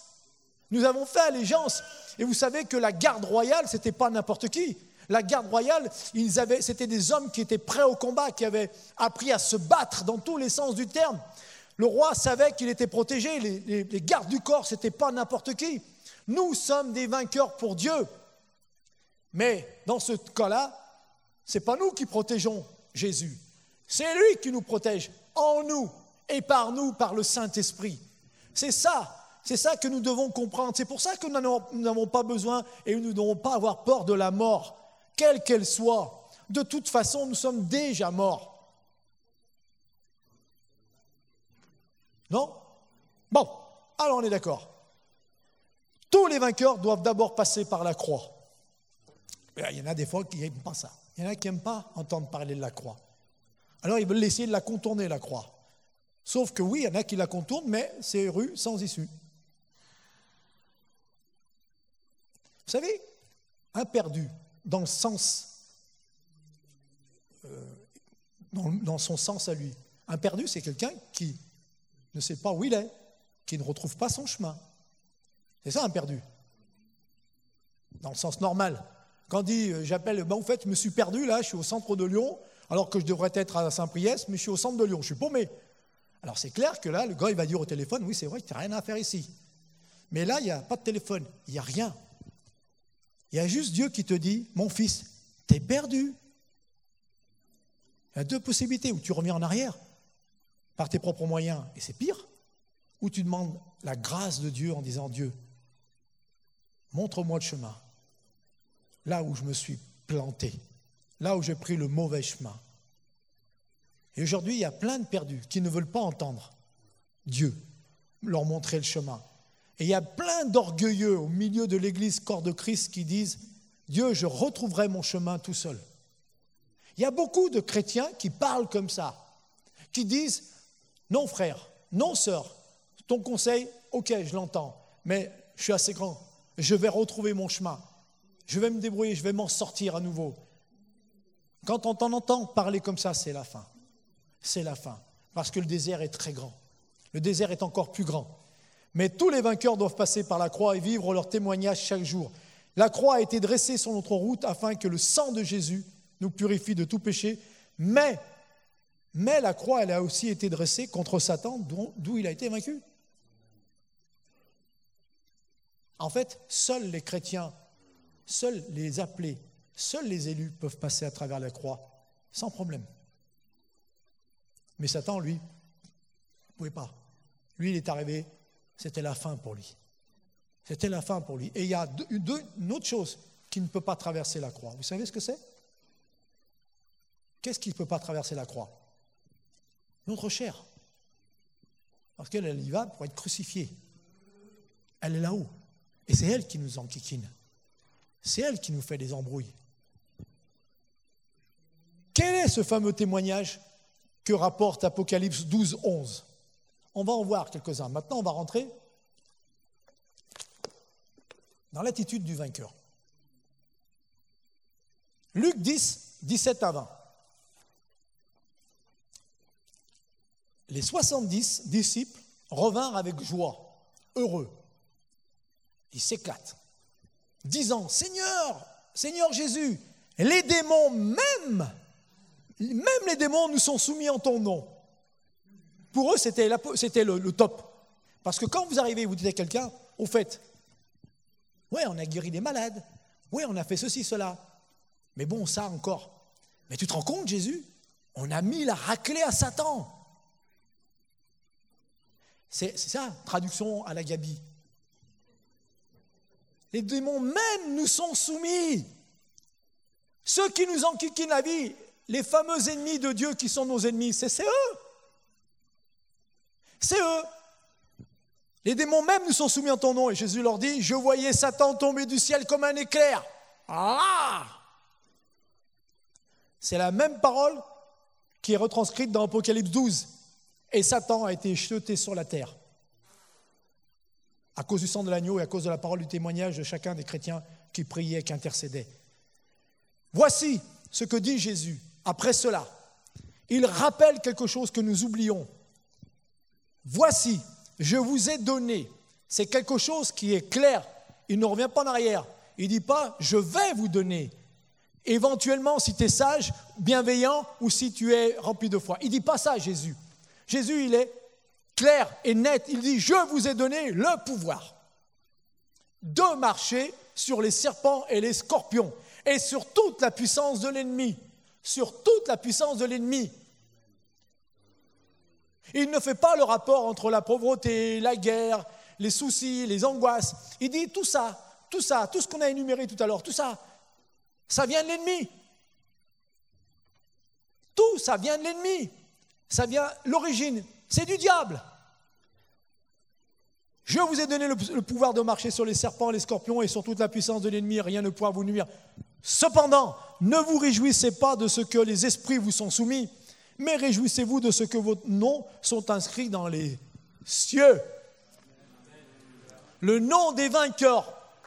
Et vous savez que la garde royale, ce n'était pas n'importe qui. La garde royale, c'était des hommes qui étaient prêts au combat, qui avaient appris à se battre dans tous les sens du terme. Le roi savait qu'il était protégé. Les gardes du corps, ce n'était pas n'importe qui. Nous sommes des vainqueurs pour Dieu. Mais dans ce cas-là, ce n'est pas nous qui protégeons Jésus. C'est lui qui nous protège en nous et par nous, par le Saint-Esprit. C'est ça que nous devons comprendre. C'est pour ça que nous n'avons pas besoin et nous ne devons pas avoir peur de la mort, quelle qu'elle soit. De toute façon, nous sommes déjà morts. Non? Bon, alors on est d'accord. Tous les vainqueurs doivent d'abord passer par la croix. Il y en a des fois qui n'aiment pas ça. Il y en a qui n'aiment pas entendre parler de la croix. Alors ils veulent essayer de la contourner, la croix. Sauf que oui, il y en a qui la contournent, mais c'est rue sans issue. Vous savez, un perdu, dans le sens, dans son sens à lui, un perdu, c'est quelqu'un qui ne sait pas où il est, qui ne retrouve pas son chemin. C'est ça un perdu. Dans le sens normal. Quand on dit, j'appelle, en fait, je me suis perdu là, je suis au centre de Lyon, alors que je devrais être à Saint-Priest, mais je suis au centre de Lyon, je suis paumé. Alors c'est clair que là, le gars, il va dire au téléphone, oui, c'est vrai que tu n'as rien à faire ici. Mais là, il n'y a pas de téléphone, il n'y a rien. Il y a juste Dieu qui te dit, mon fils, t'es perdu. Il y a deux possibilités, où tu reviens en arrière, par tes propres moyens, et c'est pire, ou tu demandes la grâce de Dieu en disant, Dieu, montre-moi le chemin. Là où je me suis planté, là où j'ai pris le mauvais chemin. Et aujourd'hui, il y a plein de perdus qui ne veulent pas entendre Dieu leur montrer le chemin. Et il y a plein d'orgueilleux au milieu de l'église corps de Christ qui disent « Dieu, je retrouverai mon chemin tout seul ». Il y a beaucoup de chrétiens qui parlent comme ça, qui disent « Non frère, non sœur, ton conseil, ok, je l'entends, mais je suis assez grand, je vais retrouver mon chemin. Je vais me débrouiller, je vais m'en sortir à nouveau. » Quand on t'en entend parler comme ça, c'est la fin. C'est la fin. Parce que le désert est très grand. Le désert est encore plus grand. Mais tous les vainqueurs doivent passer par la croix et vivre leur témoignage chaque jour. La croix a été dressée sur notre route afin que le sang de Jésus nous purifie de tout péché. Mais la croix, elle a aussi été dressée contre Satan, d'où il a été vaincu. En fait, seuls les chrétiens, seuls les appelés, seuls les élus peuvent passer à travers la croix sans problème. Mais Satan, lui, ne pouvait pas. Lui, il est arrivé, c'était la fin pour lui. C'était la fin pour lui. Et il y a une autre chose qui ne peut pas traverser la croix. Vous savez ce que c'est? Qu'est-ce qui ne peut pas traverser la croix? Notre chair. Parce qu'elle y va pour être crucifiée. Elle est là-haut. Et c'est elle qui nous enquiquine. C'est elle qui nous fait des embrouilles. Quel est ce fameux témoignage que rapporte Apocalypse 12, 11? On va en voir quelques-uns. Maintenant, on va rentrer dans l'attitude du vainqueur. Luc 10, 17 à 20. Les 70 disciples revinrent avec joie, heureux. Ils s'éclatent, disant, Seigneur, Seigneur Jésus, les démons, même les démons nous sont soumis en ton nom. Pour eux, c'était le top. Parce que quand vous arrivez et vous dites à quelqu'un, au fait, ouais, on a guéri des malades, ouais, on a fait ceci, cela, mais bon, ça encore. Mais tu te rends compte, Jésus, on a mis la raclée à Satan. C'est ça, traduction à la Gabi. Les démons même nous sont soumis. Ceux qui nous enquiquinent la vie, les fameux ennemis de Dieu qui sont nos ennemis, c'est eux. C'est eux. Les démons même nous sont soumis en ton nom. Et Jésus leur dit, je voyais Satan tomber du ciel comme un éclair. Ah! C'est la même parole qui est retranscrite dans Apocalypse 12. Et Satan a été jeté sur la terre. À cause du sang de l'agneau et à cause de la parole du témoignage de chacun des chrétiens qui priaient, qui intercédaient. Voici ce que dit Jésus. Après cela, il rappelle quelque chose que nous oublions. Voici, je vous ai donné. C'est quelque chose qui est clair. Il ne revient pas en arrière. Il ne dit pas, je vais vous donner. Éventuellement, si tu es sage, bienveillant ou si tu es rempli de foi. Il ne dit pas ça, Jésus. Jésus, il est clair et net. Il dit, je vous ai donné le pouvoir de marcher sur les serpents et les scorpions et sur toute la puissance de l'ennemi. Sur toute la puissance de l'ennemi. Il ne fait pas le rapport entre la pauvreté, la guerre, les soucis, les angoisses. Il dit tout ça, tout ce qu'on a énuméré tout à l'heure, tout ça, ça vient de l'ennemi. Tout ça vient de l'ennemi. Ça vient, l'origine, c'est du diable. Je vous ai donné le pouvoir de marcher sur les serpents, les scorpions et sur toute la puissance de l'ennemi, rien ne pourra vous nuire. Cependant, ne vous réjouissez pas de ce que les esprits vous sont soumis, mais réjouissez-vous de ce que vos noms sont inscrits dans les cieux. Le nom des vainqueurs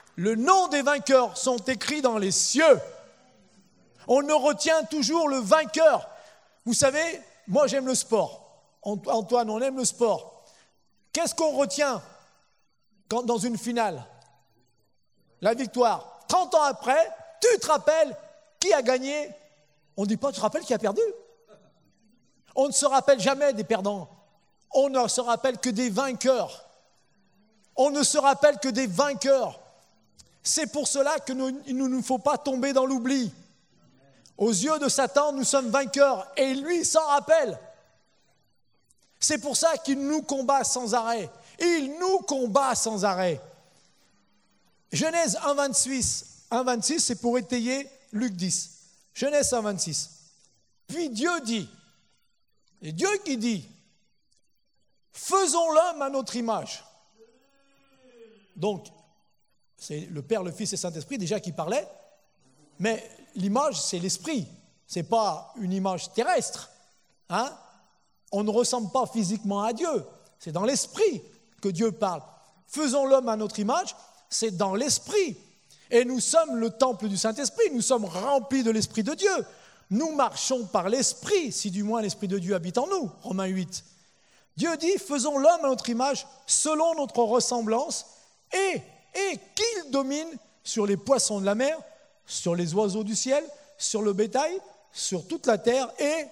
sont écrits dans les cieux. On ne retient toujours le vainqueur. Vous savez, moi j'aime le sport. Antoine, on aime le sport. Qu'est-ce qu'on retient dans une finale? La victoire. 30 ans après, tu te rappelles qui a gagné? On ne dit pas, tu te rappelles qui a perdu? On ne se rappelle jamais des perdants. On ne se rappelle que des vainqueurs. On ne se rappelle que des vainqueurs. C'est pour cela qu'il ne nous faut pas tomber dans l'oubli. Aux yeux de Satan, nous sommes vainqueurs et lui s'en rappelle. C'est pour ça qu'il nous combat sans arrêt. Il nous combat sans arrêt. Genèse 1,26, c'est pour étayer Luc 10. Genèse 1,26. Puis Dieu dit, et Dieu qui dit, faisons l'homme à notre image. Donc, c'est le Père, le Fils et le Saint-Esprit déjà qui parlaient, mais l'image, c'est l'esprit, ce n'est pas une image terrestre. Hein? On ne ressemble pas physiquement à Dieu, c'est dans l'esprit que Dieu parle. Faisons l'homme à notre image, c'est dans l'esprit. Et nous sommes le temple du Saint-Esprit, nous sommes remplis de l'Esprit de Dieu. Nous marchons par l'Esprit, si du moins l'Esprit de Dieu habite en nous. Romains 8. Dieu dit, faisons l'homme à notre image, selon notre ressemblance, et qu'il domine sur les poissons de la mer, sur les oiseaux du ciel, sur le bétail, sur toute la terre, et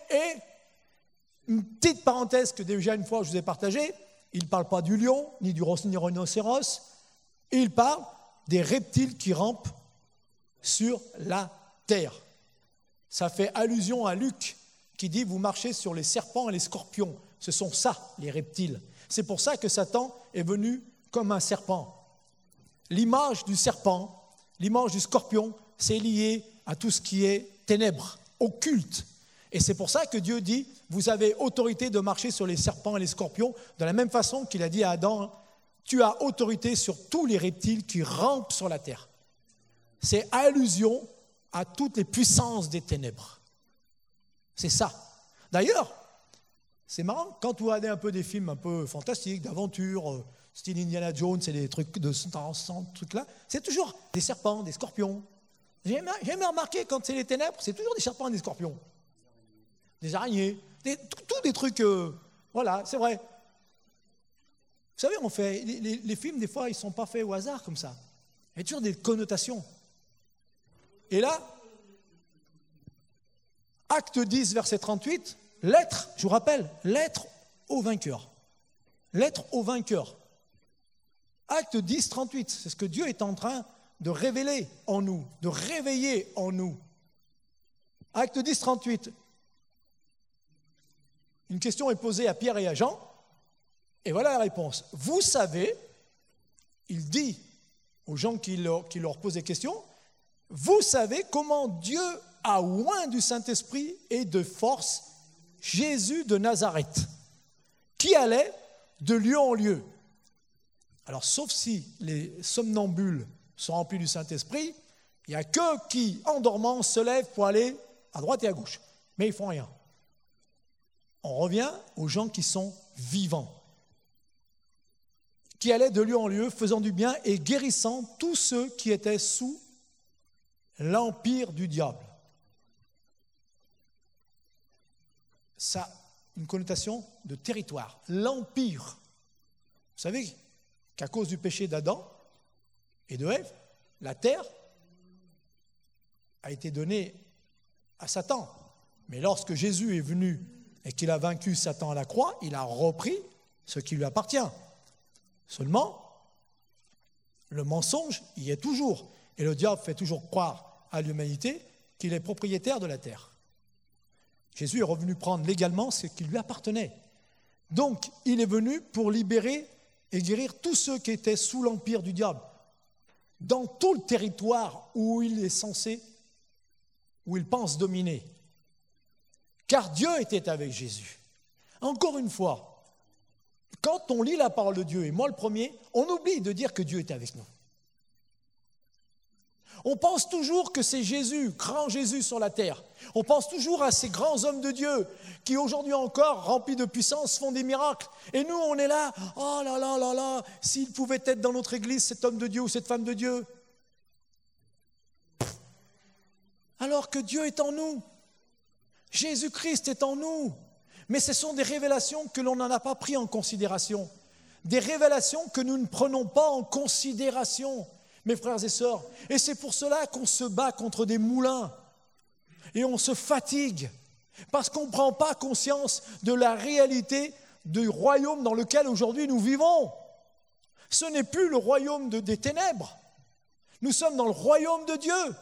une petite parenthèse que déjà une fois je vous ai partagée, il ne parle pas du lion, ni du rhinocéros, il parle des reptiles qui rampent sur la terre. Ça fait allusion à Luc qui dit « Vous marchez sur les serpents et les scorpions ». Ce sont ça, les reptiles. C'est pour ça que Satan est venu comme un serpent. L'image du serpent, l'image du scorpion, c'est lié à tout ce qui est ténèbres, occulte. Et c'est pour ça que Dieu dit « Vous avez autorité de marcher sur les serpents et les scorpions » de la même façon qu'il a dit à Adam « Tu as autorité sur tous les reptiles qui rampent sur la terre ». C'est allusion à toutes les puissances des ténèbres. C'est ça. D'ailleurs, c'est marrant, quand vous regardez un peu des films un peu fantastiques, d'aventure, style Indiana Jones et des trucs de ce truc-là, c'est toujours des serpents, des scorpions. J'ai jamais remarqué, quand c'est les ténèbres, c'est toujours des serpents et des scorpions. Des araignées, tous des trucs, voilà, c'est vrai. Vous savez, on fait, les films, des fois, ils ne sont pas faits au hasard comme ça. Il y a toujours des connotations. Et là, Acte 10, verset 38, lettre, je vous rappelle, lettre au vainqueur. Lettre au vainqueur. Acte 10, 38, c'est ce que Dieu est en train de révéler en nous, de réveiller en nous. Acte 10, 38. Une question est posée à Pierre et à Jean, et voilà la réponse. Vous savez, il dit aux gens qui leur posent des questions, vous savez comment Dieu a oint du Saint-Esprit et de force Jésus de Nazareth, qui allait de lieu en lieu. Alors, sauf si les somnambules sont remplis du Saint-Esprit, il n'y a qu'eux qui, en dormant, se lèvent pour aller à droite et à gauche. Mais ils ne font rien. On revient aux gens qui sont vivants, qui allaient de lieu en lieu, faisant du bien et guérissant tous ceux qui étaient sous l'empire du diable. Ça a une connotation de territoire, l'empire. Vous savez qu'à cause du péché d'Adam et de Ève, la terre a été donnée à Satan. Mais lorsque Jésus est venu et qu'il a vaincu Satan à la croix, il a repris ce qui lui appartient. Seulement, le mensonge y est toujours. Et le diable fait toujours croire à l'humanité qu'il est propriétaire de la terre. Jésus est revenu prendre légalement ce qui lui appartenait. Donc, il est venu pour libérer et guérir tous ceux qui étaient sous l'empire du diable, dans tout le territoire où il est censé, où il pense dominer. Car Dieu était avec Jésus. Encore une fois, quand on lit la parole de Dieu, et moi le premier, on oublie de dire que Dieu est avec nous. On pense toujours que c'est Jésus, grand Jésus sur la terre. On pense toujours à ces grands hommes de Dieu qui aujourd'hui encore, remplis de puissance, font des miracles. Et nous, on est là, oh là là là là, s'il pouvait être dans notre église, cet homme de Dieu ou cette femme de Dieu. Alors que Dieu est en nous. Jésus-Christ est en nous. Mais ce sont des révélations que l'on n'en a pas pris en considération. Des révélations que nous ne prenons pas en considération. Mes frères et sœurs, et c'est pour cela qu'on se bat contre des moulins et on se fatigue parce qu'on ne prend pas conscience de la réalité du royaume dans lequel aujourd'hui nous vivons. Ce n'est plus le royaume des ténèbres, nous sommes dans le royaume de Dieu.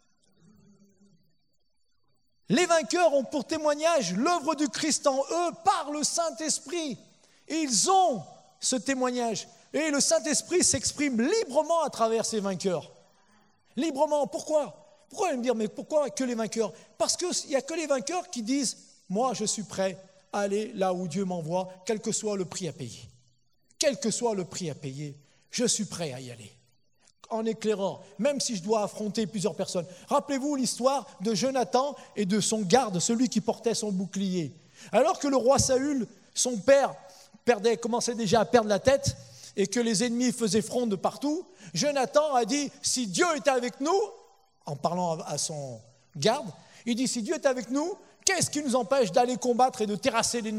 Les vainqueurs ont pour témoignage l'œuvre du Christ en eux par le Saint-Esprit. Et ils ont ce témoignage. Et le Saint-Esprit s'exprime librement à travers ces vainqueurs. Librement. Pourquoi ? Pourquoi me dire, mais pourquoi que les vainqueurs ? Parce qu'il n'y a que les vainqueurs qui disent, moi je suis prêt à aller là où Dieu m'envoie, quel que soit le prix à payer. Quel que soit le prix à payer, je suis prêt à y aller. En éclairant, même si je dois affronter plusieurs personnes. Rappelez-vous l'histoire de Jonathan et de son garde, celui qui portait son bouclier. Alors que le roi Saül, son père, commençait déjà à perdre la tête, et que les ennemis faisaient front de partout, Jonathan a dit, si Dieu est avec nous, en parlant à son garde, il dit, si Dieu est avec nous, qu'est-ce qui nous empêche d'aller combattre et de terrasser l'ennemi ?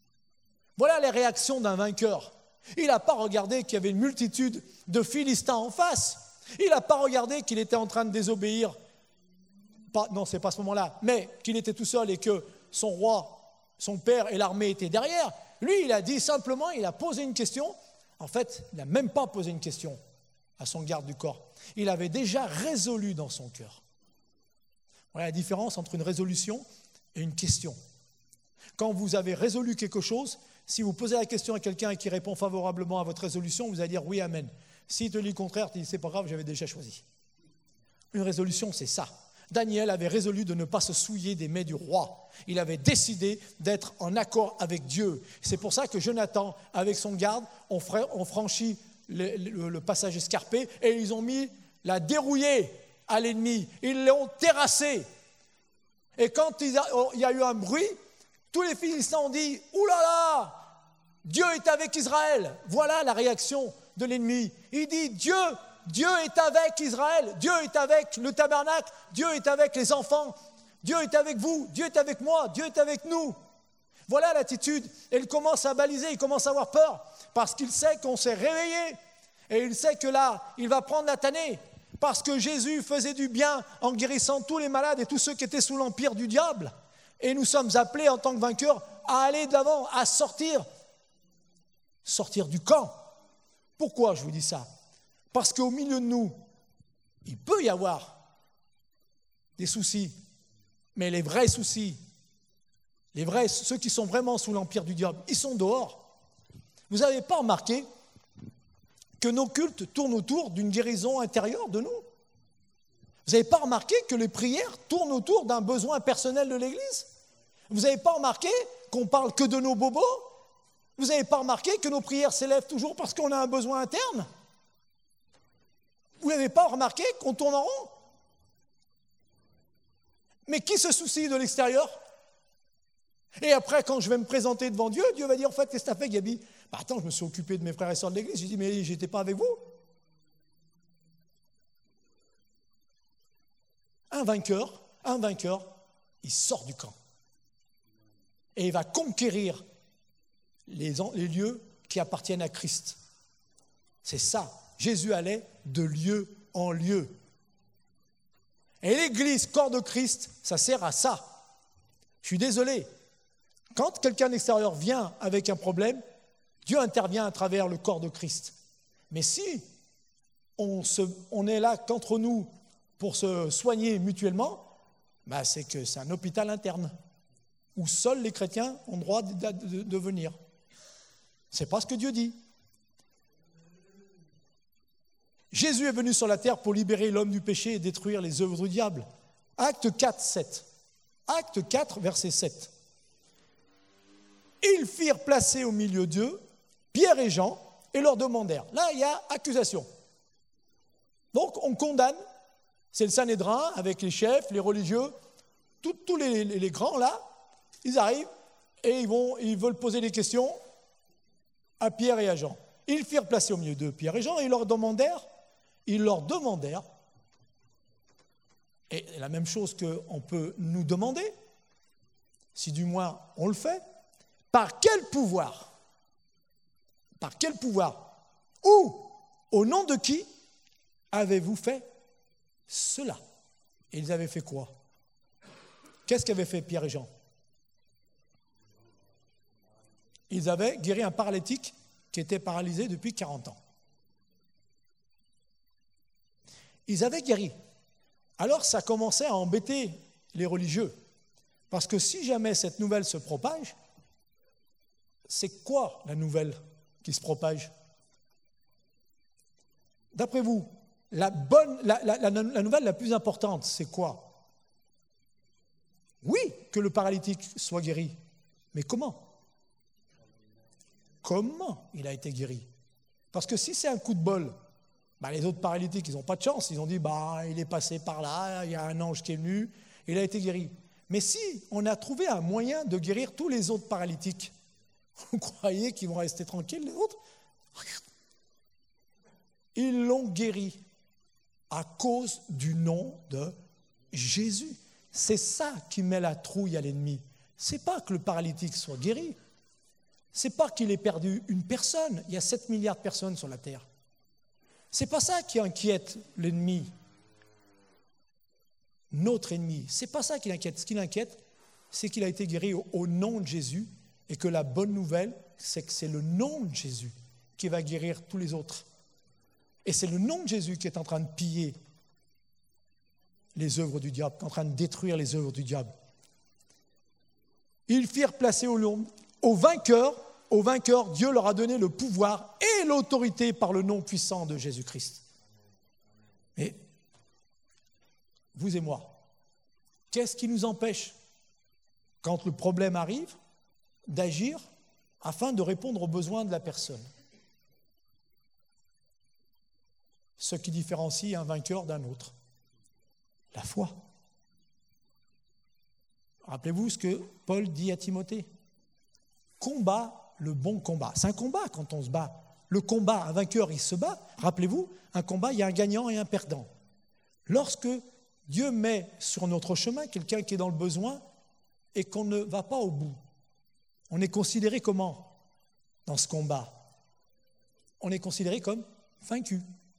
Voilà les réactions d'un vainqueur. Il n'a pas regardé qu'il y avait une multitude de Philistins en face. Il n'a pas regardé qu'il était en train de désobéir. Non, ce n'est pas ce moment-là, mais qu'il était tout seul et que son roi, son père et l'armée étaient derrière. Lui, il a dit simplement, il a posé une question. En fait, il n'a même pas posé une question à son garde du corps. Il avait déjà résolu dans son cœur. Voilà la différence entre une résolution et une question. Quand vous avez résolu quelque chose, si vous posez la question à quelqu'un et qui répond favorablement à votre résolution, vous allez dire oui, amen. S'il te dit le contraire, tu dis c'est pas grave, j'avais déjà choisi. Une résolution, c'est ça. Daniel avait résolu de ne pas se souiller des mets du roi. Il avait décidé d'être en accord avec Dieu. C'est pour ça que Jonathan, avec son garde, ont franchi le passage escarpé et ils ont mis la dérouillée à l'ennemi. Ils l'ont terrassé. Et quand il y a eu un bruit, tous les Philistins ont dit « Ouh là là, Dieu est avec Israël !» Voilà la réaction de l'ennemi. Il dit « Dieu est avec Israël, Dieu est avec le tabernacle, Dieu est avec les enfants, Dieu est avec vous, Dieu est avec moi, Dieu est avec nous. » Voilà l'attitude. Et il commence à baliser, il commence à avoir peur parce qu'il sait qu'on s'est réveillé et il sait que là, il va prendre la tannée parce que Jésus faisait du bien en guérissant tous les malades et tous ceux qui étaient sous l'empire du diable. Et nous sommes appelés en tant que vainqueurs à aller de l'avant, à sortir du camp Pourquoi je vous dis ça? Parce qu'au milieu de nous, il peut y avoir des soucis, mais les vrais soucis, ceux qui sont vraiment sous l'empire du diable, ils sont dehors. Vous n'avez pas remarqué que nos cultes tournent autour d'une guérison intérieure de nous? Vous n'avez pas remarqué que les prières tournent autour d'un besoin personnel de l'Église? Vous n'avez pas remarqué qu'on parle que de nos bobos? Vous n'avez pas remarqué que nos prières s'élèvent toujours parce qu'on a un besoin interne? Vous n'avez pas remarqué qu'on tourne en rond? Mais qui se soucie de l'extérieur? Et après, quand je vais me présenter devant Dieu, Dieu va dire, en fait, qu'est-ce que tu as fait, Gabi? Attends, je me suis occupé de mes frères et sœurs de l'Église. J'ai dit, mais j'étais pas avec vous. Un vainqueur, il sort du camp. Et il va conquérir les lieux qui appartiennent à Christ. C'est ça. Jésus allait de lieu en lieu. Et l'Église, corps de Christ, ça sert à ça. Je suis désolé. Quand quelqu'un d'extérieur vient avec un problème, Dieu intervient à travers le corps de Christ. Mais si on est là qu'entre nous pour se soigner mutuellement, c'est que c'est un hôpital interne où seuls les chrétiens ont droit de venir. Ce n'est pas ce que Dieu dit. Jésus est venu sur la terre pour libérer l'homme du péché et détruire les œuvres du diable. Acte 4, 7. Acte 4, verset 7. Ils firent placer au milieu d'eux Pierre et Jean et leur demandèrent. Là, il y a accusation. Donc, on condamne. C'est le Sanhédrin avec les chefs, les religieux, tous les grands là. Ils arrivent et ils veulent poser des questions à Pierre et à Jean. Ils firent placer au milieu d'eux Pierre et Jean et ils leur demandèrent, et la même chose qu'on peut nous demander, si du moins on le fait, par quel pouvoir ou au nom de qui avez-vous fait cela? Et ils avaient fait quoi? Qu'est-ce qu'avaient fait Pierre et Jean? Ils avaient guéri un paralytique qui était paralysé depuis 40 ans. Ils avaient guéri. Alors ça commençait à embêter les religieux. Parce que si jamais cette nouvelle se propage, c'est quoi la nouvelle qui se propage? D'après vous, la nouvelle la plus importante, c'est quoi? Oui, que le paralytique soit guéri. Mais comment? Comment il a été guéri? Parce que si c'est un coup de bol, les autres paralytiques, ils n'ont pas de chance. Ils ont dit, il est passé par là, il y a un ange qui est venu, il a été guéri. Mais si on a trouvé un moyen de guérir tous les autres paralytiques, vous croyez qu'ils vont rester tranquilles, les autres? Ils l'ont guéri à cause du nom de Jésus. C'est ça qui met la trouille à l'ennemi. Ce n'est pas que le paralytique soit guéri. Ce n'est pas qu'il ait perdu une personne. Il y a 7 milliards de personnes sur la terre. Ce n'est pas ça qui inquiète l'ennemi. Notre ennemi. Ce n'est pas ça qui l'inquiète. Ce qui l'inquiète, c'est qu'il a été guéri au nom de Jésus et que la bonne nouvelle, c'est que c'est le nom de Jésus qui va guérir tous les autres. Et c'est le nom de Jésus qui est en train de piller les œuvres du diable, qui est en train de détruire les œuvres du diable. Ils firent placer au vainqueur, Dieu leur a donné le pouvoir et l'autorité par le nom puissant de Jésus-Christ. Mais vous et moi, qu'est-ce qui nous empêche, quand le problème arrive, d'agir afin de répondre aux besoins de la personne? Ce qui différencie un vainqueur d'un autre, la foi. Rappelez-vous ce que Paul dit à Timothée. Combat le bon combat. C'est un combat quand on se bat. Le combat, un vainqueur, il se bat. Rappelez-vous, un combat, il y a un gagnant et un perdant. Lorsque Dieu met sur notre chemin quelqu'un qui est dans le besoin et qu'on ne va pas au bout, on est considéré comment dans ce combat? On est considéré comme vaincu.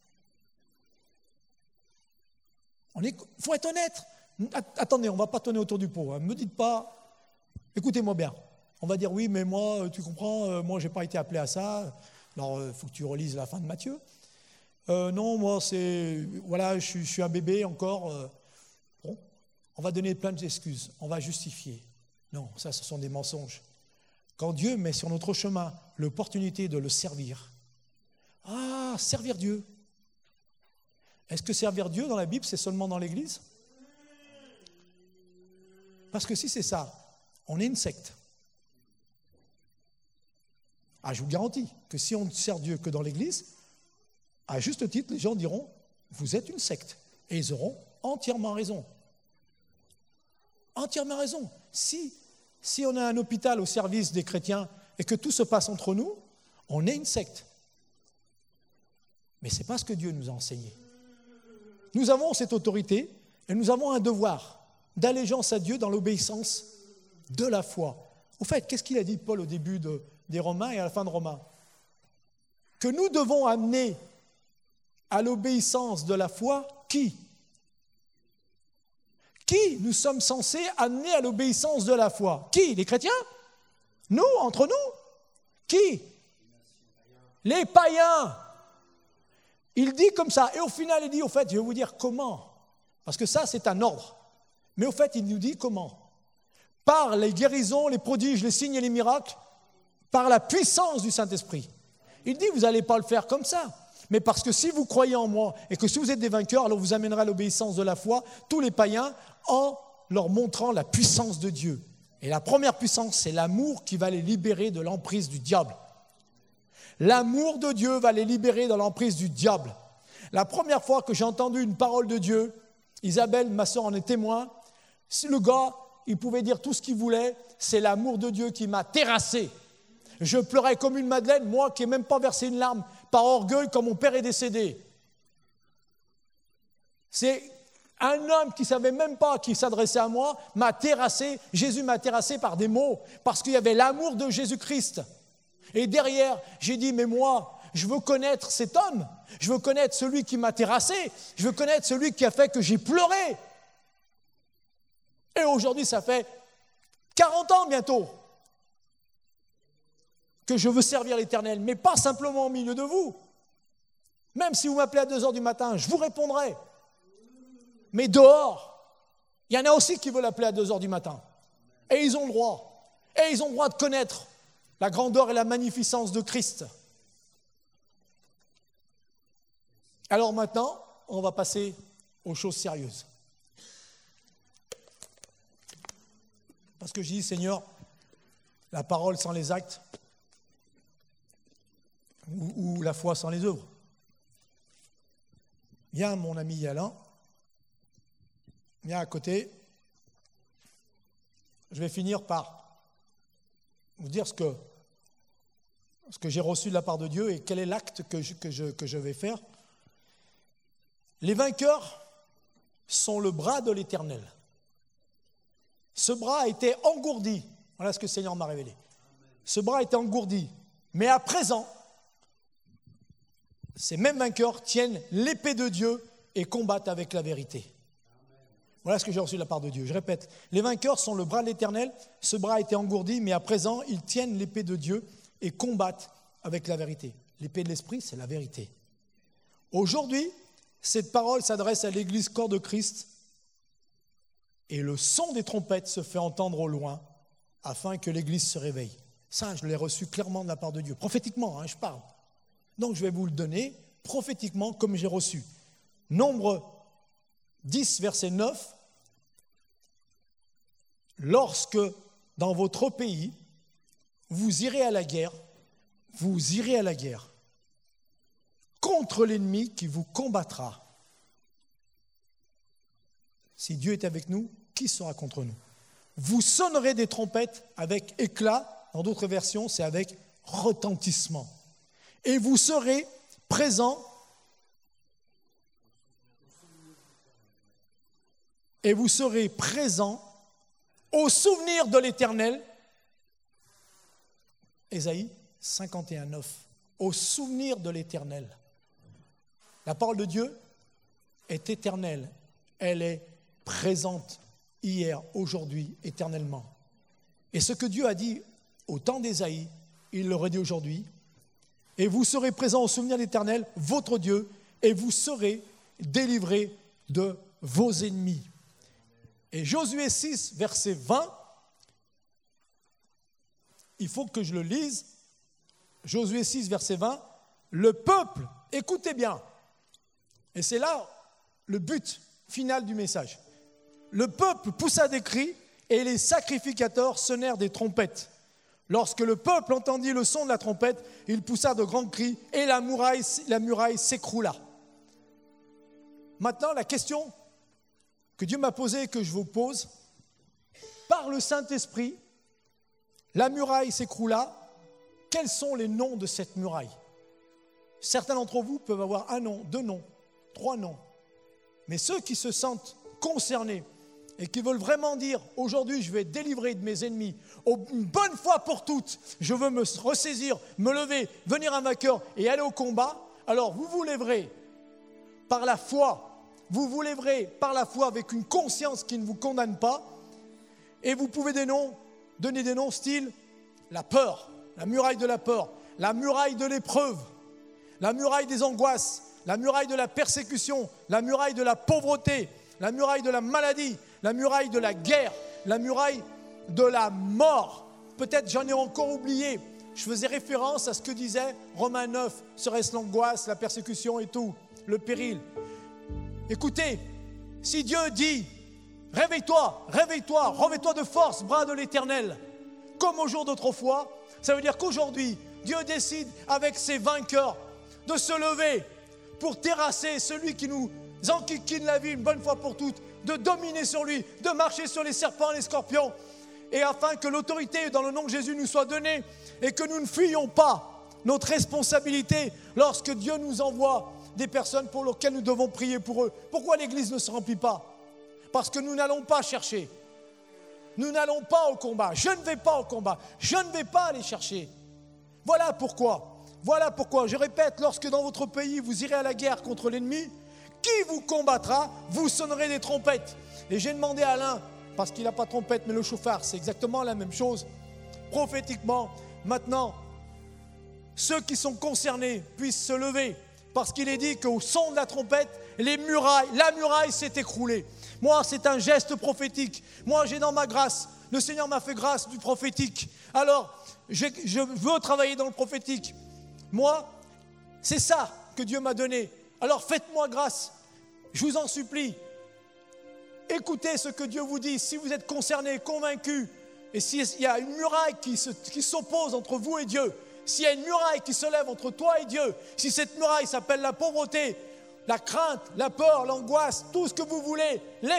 Il faut être honnête. Attendez, on ne va pas tourner autour du pot. Ne me dites pas, écoutez-moi bien. On va dire, oui, mais moi, tu comprends, moi, je n'ai pas été appelé à ça. Alors, il faut que tu relises la fin de Matthieu. Non, moi, voilà, je suis un bébé encore. Bon, on va donner plein d'excuses, on va justifier. Non, ça, ce sont des mensonges. Quand Dieu met sur notre chemin l'opportunité de le servir, servir Dieu. Est-ce que servir Dieu dans la Bible, c'est seulement dans l'Église? Parce que si c'est ça, on est une secte. Je vous garantis que si on ne sert Dieu que dans l'Église, à juste titre, les gens diront « vous êtes une secte ». Et ils auront entièrement raison. Entièrement raison. Si on a un hôpital au service des chrétiens et que tout se passe entre nous, on est une secte. Mais ce n'est pas ce que Dieu nous a enseigné. Nous avons cette autorité et nous avons un devoir d'allégeance à Dieu dans l'obéissance de la foi. Au fait, qu'est-ce qu'il a dit Paul au début des Romains et à la fin de Romains? Que nous devons amener à l'obéissance de la foi qui? Qui nous sommes censés amener à l'obéissance de la foi? Qui? Les chrétiens? Nous, entre nous? Qui? Les païens. Il dit comme ça, et au final il dit, au fait, je vais vous dire comment. Parce que ça, c'est un ordre. Mais au fait, il nous dit comment. Par les guérisons, les prodiges, les signes et les miracles, par la puissance du Saint-Esprit. Il dit, vous n'allez pas le faire comme ça. Mais parce que si vous croyez en moi et que si vous êtes des vainqueurs, alors vous amènerez à l'obéissance de la foi tous les païens en leur montrant la puissance de Dieu. Et la première puissance, c'est l'amour qui va les libérer de l'emprise du diable. L'amour de Dieu va les libérer de l'emprise du diable. La première fois que j'ai entendu une parole de Dieu, Isabelle, ma soeur, en est témoin, si le gars, il pouvait dire tout ce qu'il voulait, c'est l'amour de Dieu qui m'a terrassé. Je pleurais comme une madeleine, moi qui n'ai même pas versé une larme, par orgueil quand mon père est décédé. C'est un homme qui ne savait même pas qui s'adressait à moi, m'a terrassé, Jésus m'a terrassé par des mots, parce qu'il y avait l'amour de Jésus-Christ. Et derrière, j'ai dit, mais moi, je veux connaître cet homme, je veux connaître celui qui m'a terrassé, je veux connaître celui qui a fait que j'ai pleuré. Et aujourd'hui, ça fait 40 ans bientôt que je veux servir l'Éternel, mais pas simplement au milieu de vous. Même si vous m'appelez à 2h du matin, je vous répondrai. Mais dehors, il y en a aussi qui veulent appeler à 2h du matin. Et ils ont le droit. Et ils ont le droit de connaître la grandeur et la magnificence de Christ. Alors maintenant, on va passer aux choses sérieuses. Parce que je dis, Seigneur, la parole sans les actes, ou la foi sans les œuvres. Viens, mon ami Alain, viens à côté. Je vais finir par vous dire ce que j'ai reçu de la part de Dieu et quel est l'acte que je vais faire. Les vainqueurs sont le bras de l'Éternel. Ce bras a été engourdi. Voilà ce que le Seigneur m'a révélé. Ce bras a été engourdi. Mais à présent, ces mêmes vainqueurs tiennent l'épée de Dieu et combattent avec la vérité. Voilà ce que j'ai reçu de la part de Dieu. Je répète, les vainqueurs sont le bras de l'Éternel. Ce bras a été engourdi, mais à présent, ils tiennent l'épée de Dieu et combattent avec la vérité. L'épée de l'Esprit, c'est la vérité. Aujourd'hui, cette parole s'adresse à l'Église corps de Christ et le son des trompettes se fait entendre au loin afin que l'Église se réveille. Ça, je l'ai reçu clairement de la part de Dieu. Prophétiquement, je parle. Donc, je vais vous le donner prophétiquement comme j'ai reçu. Nombre 10, verset 9. Lorsque, dans votre pays, vous irez à la guerre contre l'ennemi qui vous combattra. Si Dieu est avec nous, qui sera contre nous? Vous sonnerez des trompettes avec éclat, dans d'autres versions, c'est avec retentissement. Et vous serez présents au souvenir de l'Éternel. Ésaïe 51, 9. Au souvenir de l'Éternel. La parole de Dieu est éternelle. Elle est présente hier, aujourd'hui, éternellement. Et ce que Dieu a dit au temps d'Ésaïe, il le redit aujourd'hui. et vous serez présents au souvenir de l'Éternel, votre Dieu, et vous serez délivrés de vos ennemis. Et Josué 6, verset 20, il faut que je le lise. Josué 6, verset 20, le peuple, écoutez bien, et c'est là le but final du message. Le peuple poussa des cris et les sacrificateurs sonnèrent des trompettes. Lorsque le peuple entendit le son de la trompette, il poussa de grands cris et la muraille s'écroula. Maintenant, la question que Dieu m'a posée et que je vous pose, par le Saint-Esprit, la muraille s'écroula. Quels sont les noms de cette muraille? Certains d'entre vous peuvent avoir un nom, 2 noms, 3 noms. Mais ceux qui se sentent concernés et qui veulent vraiment dire « Aujourd'hui, je vais être délivré de mes ennemis, une bonne fois pour toutes, je veux me ressaisir, me lever, venir à ma cœur et aller au combat », alors vous vous lèverez par la foi, vous vous lèverez par la foi avec une conscience qui ne vous condamne pas, et vous pouvez donner des noms style la peur, la muraille de la peur, la muraille de l'épreuve, la muraille des angoisses, la muraille de la persécution, la muraille de la pauvreté, la muraille de la maladie, la muraille de la guerre, la muraille de la mort. Peut-être j'en ai encore oublié. Je faisais référence à ce que disait Romains 9, serait-ce l'angoisse, la persécution et tout, le péril. Écoutez, si Dieu dit « Réveille-toi, réveille-toi, revêt-toi de force, bras de l'Éternel », comme au jour d'autrefois, ça veut dire qu'aujourd'hui, Dieu décide avec ses vainqueurs de se lever pour terrasser celui qui nous enquiquine la vie une bonne fois pour toutes, de dominer sur lui, de marcher sur les serpents et les scorpions, et afin que l'autorité dans le nom de Jésus nous soit donnée et que nous ne fuyions pas notre responsabilité lorsque Dieu nous envoie des personnes pour lesquelles nous devons prier pour eux. Pourquoi l'Église ne se remplit pas? Parce que nous n'allons pas chercher. Nous n'allons pas au combat. Je ne vais pas au combat. Je ne vais pas aller chercher. Voilà pourquoi. Voilà pourquoi. Je répète, lorsque dans votre pays vous irez à la guerre contre l'ennemi, qui vous combattra? Vous sonnerez des trompettes. Et j'ai demandé à Alain, parce qu'il n'a pas de trompette, mais le chauffard, c'est exactement la même chose. Prophétiquement, maintenant, ceux qui sont concernés puissent se lever, parce qu'il est dit qu'au son de la trompette, la muraille s'est écroulée. Moi, c'est un geste prophétique. Moi, j'ai dans ma grâce, le Seigneur m'a fait grâce du prophétique. Alors, je veux travailler dans le prophétique. Moi, c'est ça que Dieu m'a donné. Alors, faites-moi grâce. Je vous en supplie. Écoutez ce que Dieu vous dit. Si vous êtes concernés, convaincus, et s'il y a une muraille qui s'oppose entre vous et Dieu, s'il y a une muraille qui se lève entre toi et Dieu, si cette muraille s'appelle la pauvreté, la crainte, la peur, l'angoisse, tout ce que vous voulez,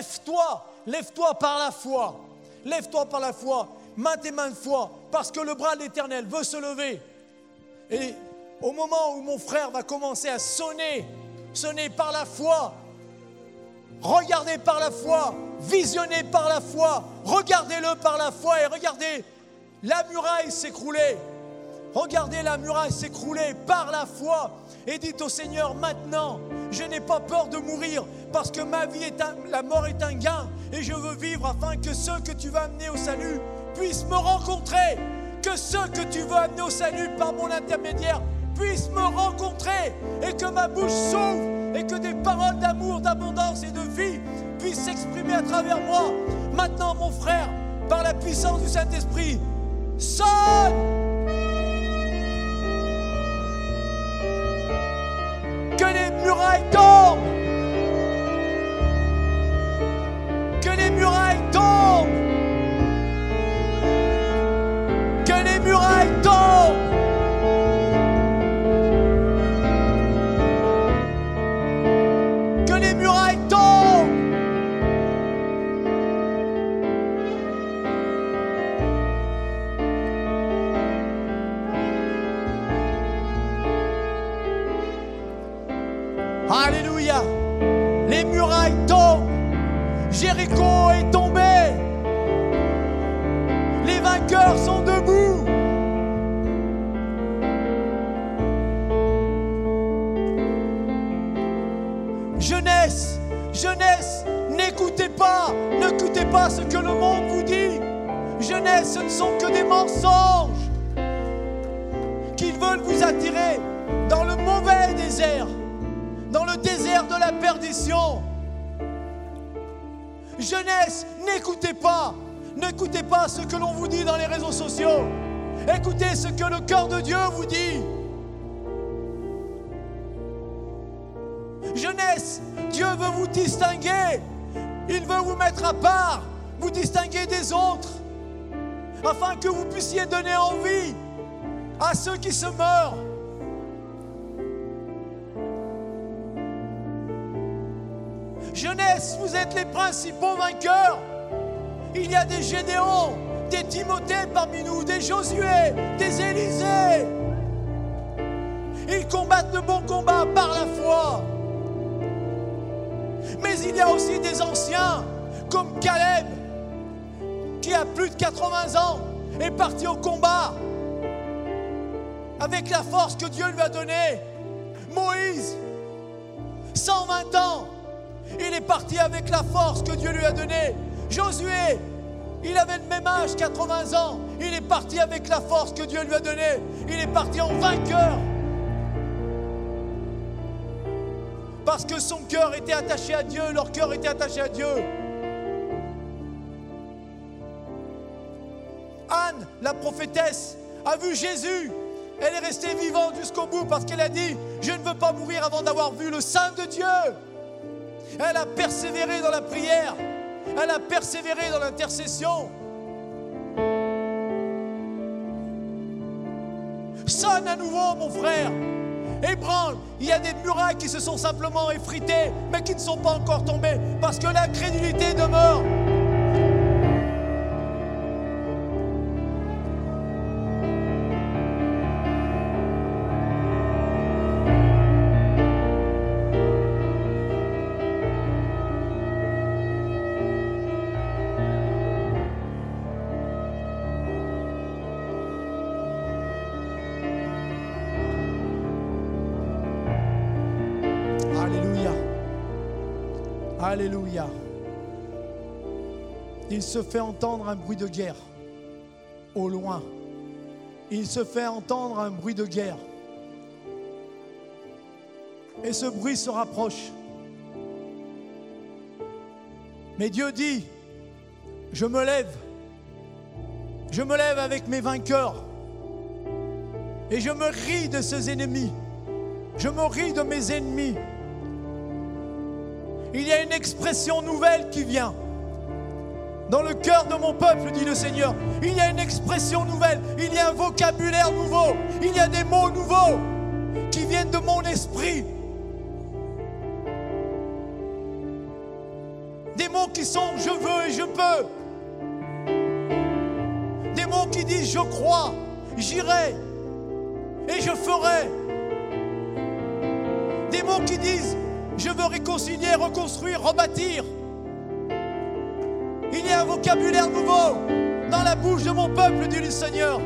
lève-toi par la foi. Lève-toi par la foi, maintes et maintes fois, parce que le bras de l'Éternel veut se lever. Et au moment où mon frère va commencer à sonner par la foi, regardez par la foi, visionnez par la foi, regardez-le par la foi et regardez la muraille s'écrouler. Regardez la muraille s'écrouler par la foi et dites au Seigneur, maintenant, je n'ai pas peur de mourir parce que la mort est un gain et je veux vivre afin que ceux que tu vas amener au salut puissent me rencontrer, que ceux que tu veux amener au salut par mon intermédiaire puissent me rencontrer et que ma bouche s'ouvre et que des paroles d'amour, d'abondance et de vie puissent s'exprimer à travers moi. Maintenant, mon frère, par la puissance du Saint-Esprit, sonne! Que les murailles tombent! Que les murailles tombent! Que les murailles tombent! Que les murailles tombent! Alléluia! Les murailles tombent. Jéricho est tombé. Les vainqueurs sont debout. Jeunesse, n'écoutez pas ce que le monde vous dit. Jeunesse, ce ne sont que des mensonges qu'ils veulent vous vous a tiré dans le mauvais désert, dans le désert de la perdition. Jeunesse, n'écoutez pas ce que l'on vous dit dans les réseaux sociaux. Écoutez ce que le cœur de Dieu vous dit. Jeunesse, Dieu veut vous distinguer. Il veut vous mettre à part, vous distinguer des autres, afin que vous puissiez donner envie à ceux qui se meurent. Jeunesse, vous êtes les principaux vainqueurs. Il y a des Gédéons, des Timothées parmi nous, des Josué, des Élisée. Ils combattent de bons combats par la foi. Mais il y a aussi des anciens, comme Caleb, qui a plus de 80 ans, est parti au combat avec la force que Dieu lui a donnée. Moïse, 120 ans, il est parti avec la force que Dieu lui a donnée. Josué, il avait le même âge, 80 ans, il est parti avec la force que Dieu lui a donnée. Il est parti en vainqueur. Parce que son cœur était attaché à Dieu, leur cœur était attaché à Dieu. Anne, la prophétesse, a vu Jésus. Elle est restée vivante jusqu'au bout parce qu'elle a dit « Je ne veux pas mourir avant d'avoir vu le Saint de Dieu ». Elle a persévéré dans la prière. Elle a persévéré dans l'intercession. Sonne à nouveau, mon frère. Ébranle. Il y a des murailles qui se sont simplement effritées, mais qui ne sont pas encore tombées, parce que l'incrédulité demeure. Alléluia. Alléluia. Il se fait entendre un bruit de guerre au loin. Il se fait entendre un bruit de guerre. Et ce bruit se rapproche. Mais Dieu dit, je me lève avec mes vainqueurs. Et je me ris de ces ennemis. Je me ris de mes ennemis. Il y a une expression nouvelle qui vient. Dans le cœur de mon peuple, dit le Seigneur, il y a une expression nouvelle, il y a un vocabulaire nouveau, il y a des mots nouveaux qui viennent de mon esprit. Des mots qui sont « je veux » et « je peux ». Des mots qui disent « je crois »,« j'irai » et « je ferai ». Des mots qui disent « je veux réconcilier, reconstruire, rebâtir ». Il y a un vocabulaire nouveau dans la bouche de mon peuple, dit le Seigneur.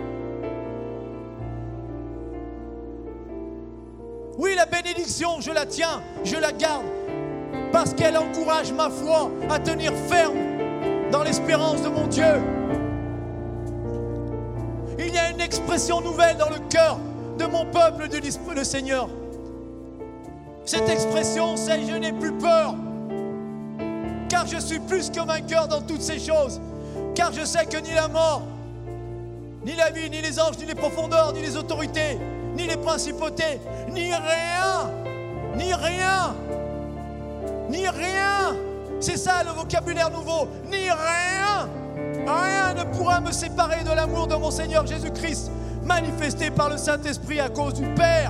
Oui, la bénédiction, je la tiens, je la garde, parce qu'elle encourage ma foi à tenir ferme dans l'espérance de mon Dieu. Il y a une expression nouvelle dans le cœur de mon peuple, dit le Seigneur. Cette expression, c'est « je n'ai plus peur ». Car je suis plus que vainqueur dans toutes ces choses. Car je sais que ni la mort, ni la vie, ni les anges, ni les profondeurs, ni les autorités, ni les principautés, ni rien, c'est ça le vocabulaire nouveau, ni rien ne pourra me séparer de l'amour de mon Seigneur Jésus-Christ, manifesté par le Saint-Esprit à cause du Père.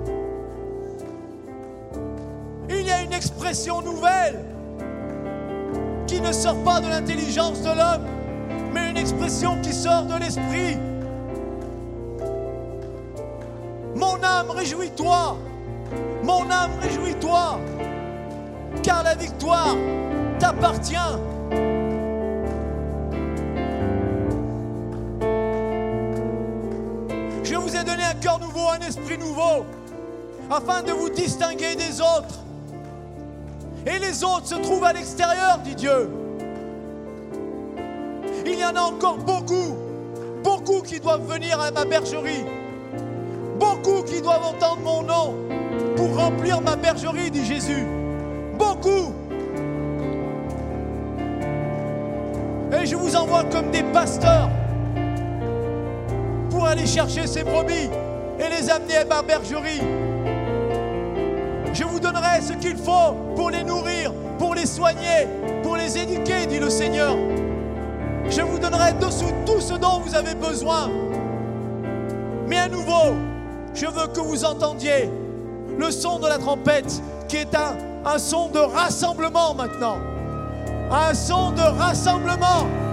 Il y a une expression nouvelle qui ne sort pas de l'intelligence de l'homme, mais une expression qui sort de l'esprit. Mon âme, réjouis-toi, mon âme, réjouis-toi, car la victoire t'appartient. Je vous ai donné un cœur nouveau, un esprit nouveau, afin de vous distinguer des autres. Et les autres se trouvent à l'extérieur, dit Dieu. Il y en a encore beaucoup qui doivent venir à ma bergerie. Beaucoup qui doivent entendre mon nom pour remplir ma bergerie, dit Jésus. Beaucoup. Et je vous envoie comme des pasteurs pour aller chercher ces brebis et les amener à ma bergerie. Je vous donnerai ce qu'il faut pour les nourrir, pour les soigner, pour les éduquer, dit le Seigneur. Je vous donnerai dessous tout ce dont vous avez besoin. Mais à nouveau, je veux que vous entendiez le son de la trompette, qui est un son de rassemblement maintenant. Un son de rassemblement.